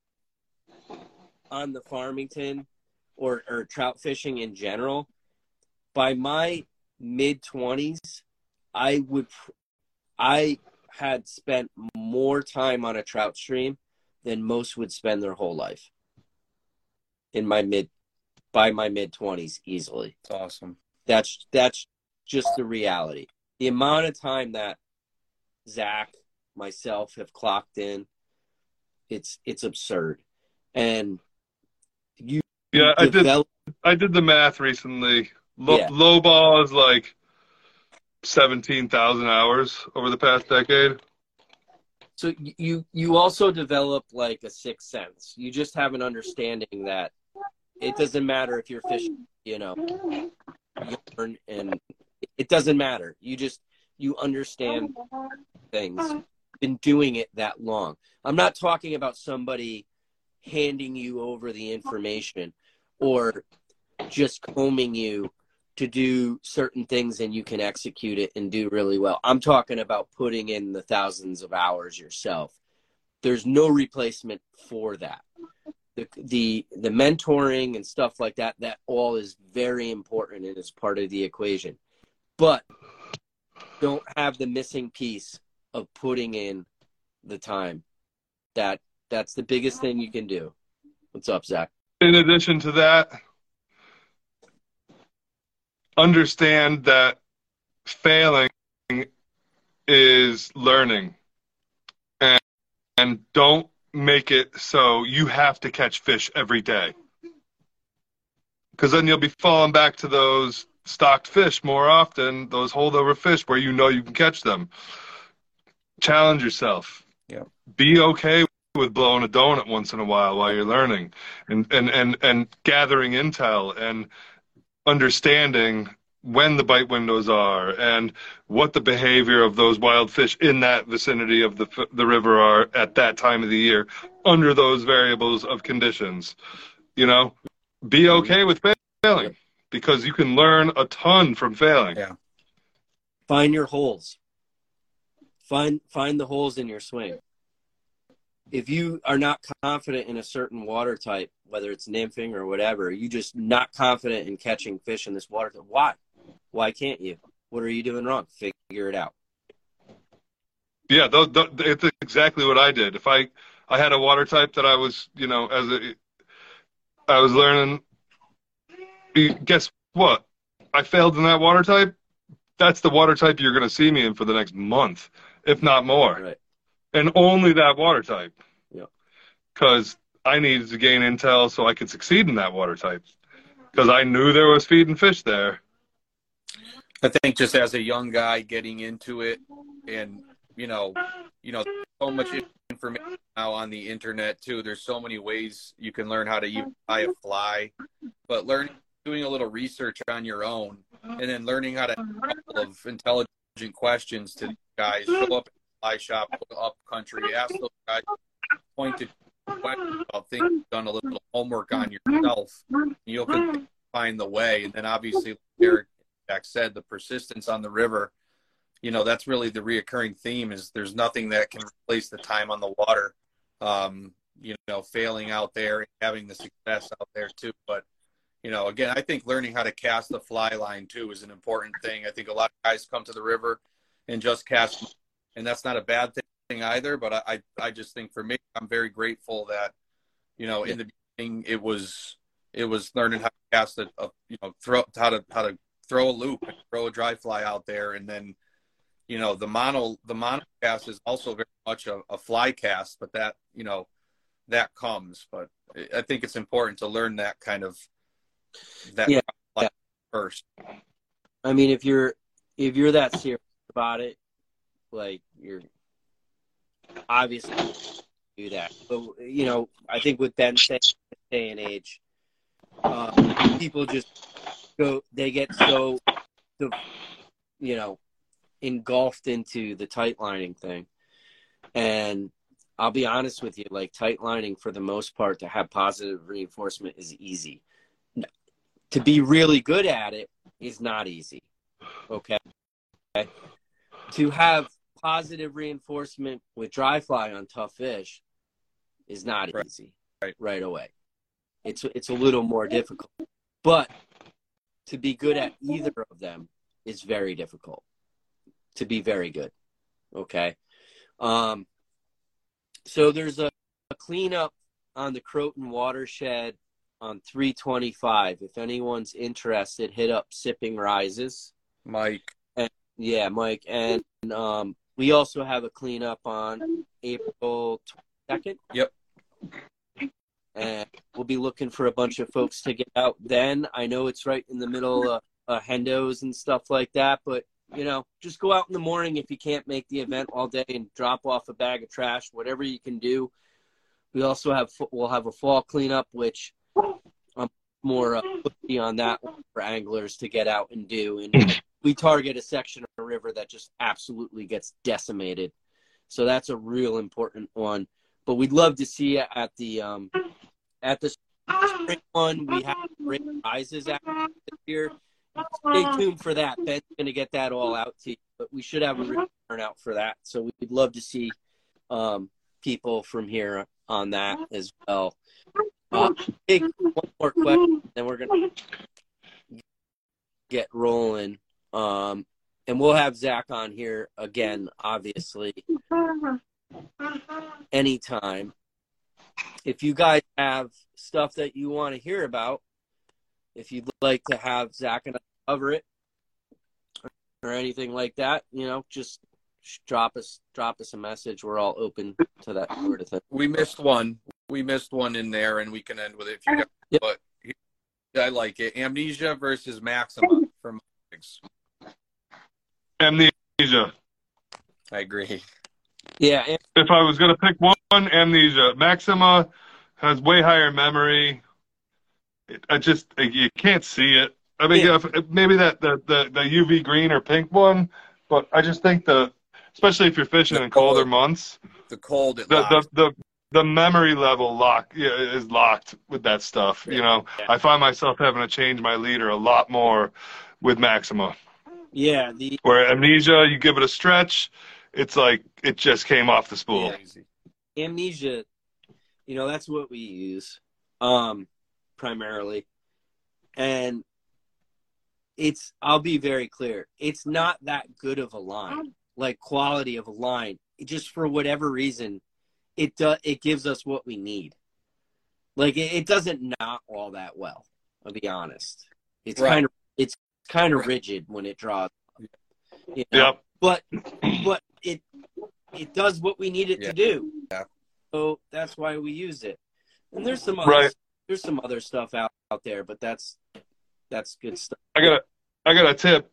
on the Farmington or, or trout fishing in general. By my mid twenties, I would, I had spent more time on a trout stream than most would spend their whole life in my mid, by my mid twenties easily. That's awesome. That's, that's just the reality. The amount of time that Zach, myself have clocked in, it's, it's absurd. And you, Yeah, I did. develop, I did the math recently. Low, Yeah. low ball is like seventeen thousand hours over the past decade. So you you also develop like a sixth sense. You just have an understanding that it doesn't matter if you're fishing, you know, yarn, and it doesn't matter. You just you understand things. Been doing it that long. I'm not talking about somebody handing you over the information or just combing you to do certain things and you can execute it and do really well. I'm talking about putting in the thousands of hours yourself. There's no replacement for that. The, the, the mentoring and stuff like that, that all is very important and is part of the equation. But don't have the missing piece of putting in the time. That that's the biggest thing you can do. What's up, Zach? In addition to that, understand that failing is learning, and, and don't make it so you have to catch fish every day, because then you'll be falling back to those stocked fish more often, those holdover fish where you know you can catch them. Challenge yourself. Yeah. Be okay with blowing a donut once in a while while you're learning and, and, and, and gathering intel and understanding when the bite windows are and what the behavior of those wild fish in that vicinity of the the river are at that time of the year under those variables of conditions. You know, be okay with failing, because you can learn a ton from failing. Yeah. Find your holes. Find find the holes in your swing. If you are not confident in a certain water type, whether it's nymphing or whatever, you just not confident in catching fish in this water type. Why? Why can't you? What are you doing wrong? Figure it out. Yeah, those, those, it's exactly what I did. If I, I had a water type that I was, you know, as a, I was learning, guess what? I failed in that water type. That's the water type you're going to see me in for the next month, if not more. Right. And only that water type. Yeah. Because I needed to gain intel so I could succeed in that water type. Because I knew there was feeding fish there. I think just as a young guy getting into it, and you know, you know, so much information now on the internet too. There's so many ways you can learn how to even buy a fly, but learning, doing a little research on your own, and then learning how to ask a couple of intelligent questions to these guys. Show up at the fly shop, go up country, ask those guys pointed questions about things you've done a little homework on yourself. You'll find the way, and then obviously, like Eric said, the persistence on the river. You know, that's really the reoccurring theme, is there's nothing that can replace the time on the water. Um, you know, failing out there and having the success out there too. But, you know, again, I think learning how to cast the fly line too is an important thing. I think a lot of guys come to the river and just cast, and that's not a bad thing either. But I, I, I just think for me, I'm very grateful that, you know, in the beginning it was, it was learning how to cast a, a you know, throw, how to, how to throw a loop and throw a dry fly out there. And then, you know, the mono, the mono cast is also very much a, a fly cast, but that, you know, that comes. But I think it's important to learn that kind of, that Yeah. kind of first. I mean, if you're if you're that serious about it, like you're obviously do that. But, you know, I think with Ben saying this day and age, uh, people just go, they get so, you know, engulfed into the tight lining thing. And I'll be honest with you, like tight lining for the most part to have positive reinforcement is easy. To be really good at it is not easy. Okay. okay. To have positive reinforcement with dry fly on tough fish is not Right. easy Right. right away. It's it's a little more difficult. But to be good at either of them is very difficult. To be very good. Okay. Um so there's a, a cleanup on the Croton watershed on three twenty-five. If anyone's interested, hit up Sipping Rises. Mike. And, yeah, Mike. And um, we also have a cleanup on April twenty-second. Yep. And we'll be looking for a bunch of folks to get out then. I know it's right in the middle of uh, Hendos and stuff like that, but, you know, just go out in the morning if you can't make the event all day and drop off a bag of trash, whatever you can do. We also have, we'll have a fall cleanup, which I'm more uh, on that one for anglers to get out and do. And we target a section of the river that just absolutely gets decimated. So that's a real important one. But we'd love to see you at the um, at the spring one. We have great prizes out this year. Stay tuned for that. Ben's going to get that all out to you. But we should have a real turnout for that. So we'd love to see um, people from here on that as well. Uh, take one more question, then we're going to get rolling. Um, and we'll have Zach on here again, obviously, anytime. If you guys have stuff that you want to hear about, if you'd like to have Zach and I cover it or anything like that, you know, just drop us drop us a message. We're all open to that sort of thing. We missed one. We missed one in there, and we can end with it if you got. Yep. But I like it. Amnesia versus Maxima for Mike's. Amnesia. I agree. Yeah. And- If I was going to pick one, Amnesia. Maxima has way higher memory. It, I just, you can't see it. I mean, Yeah. yeah, if, maybe that the, the, the U V green or pink one, but I just think the, especially if you're fishing The in colder cold. months, The cold, it the, the, locks. the, the memory level lock yeah, is locked with that stuff. You know, Yeah. I find myself having to change my leader a lot more with Maxima. yeah. The Where Amnesia, you give it a stretch, it's like it just came off the spool. Yeah. Amnesia, you know, that's what we use um, primarily. And it's, I'll be very clear, it's not that good of a line, like quality of a line. It just for whatever reason, it does, it gives us what we need. Like it, it doesn't knot all that well, I'll be honest. It's Right. kind of, it's kind of Right. rigid when it draws. You know? Yep. But, but it, it does what we need it Yeah. to do. Yeah. So that's why we use it. And there's some other, Right. there's some other stuff out, out there, but that's that's good stuff. I got a, I got a tip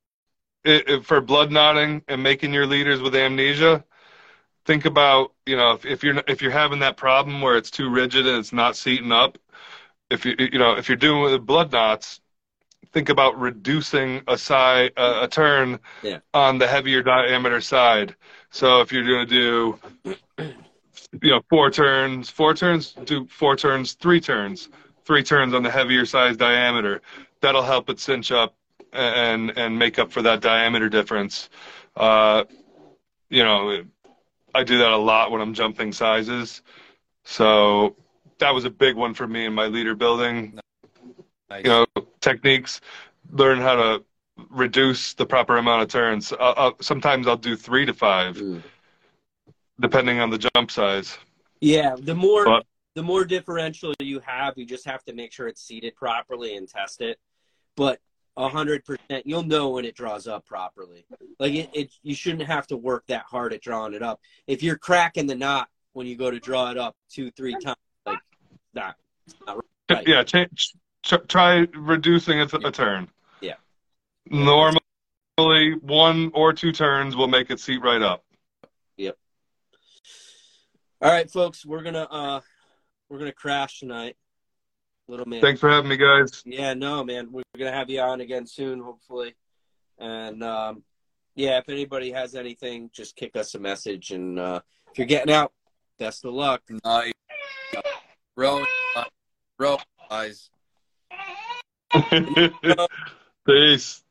I I for blood knotting and making your leaders with Amnesia. Think about, you know, if, if you're if you're having that problem where it's too rigid and it's not seating up. If you you know if you're doing with blood knots, think about reducing a side uh, a turn Yeah. on the heavier diameter side. So if you're going to do, you know, four turns, four turns, do four turns, three turns, three turns on the heavier size diameter. That'll help it cinch up and and make up for that diameter difference. Uh, you know, I do that a lot when I'm jumping sizes. So that was a big one for me in my leader building. Nice. You know, techniques, learn how to reduce the proper amount of turns. Uh, uh, sometimes I'll do three to five, Mm. depending on the jump size. Yeah, the more But- the more differential you have, you just have to make sure it's seated properly and test it. But a hundred percent, you'll know when it draws up properly. Like it, it, you shouldn't have to work that hard at drawing it up. If you're cracking the knot when you go to draw it up two, three times, like not, not right. Yeah, change, try reducing it a turn. Yeah. Normally, one or two turns will make it seat right up. Yep. All right, folks, we're gonna uh we're gonna crash tonight. Little man. Thanks for having me, guys. Yeah, no, man. We're gonna have you on again soon, hopefully. And um, yeah, if anybody has anything, just kick us a message. And uh, if you're getting out, best of luck. Nice. Row, row, guys. Peace.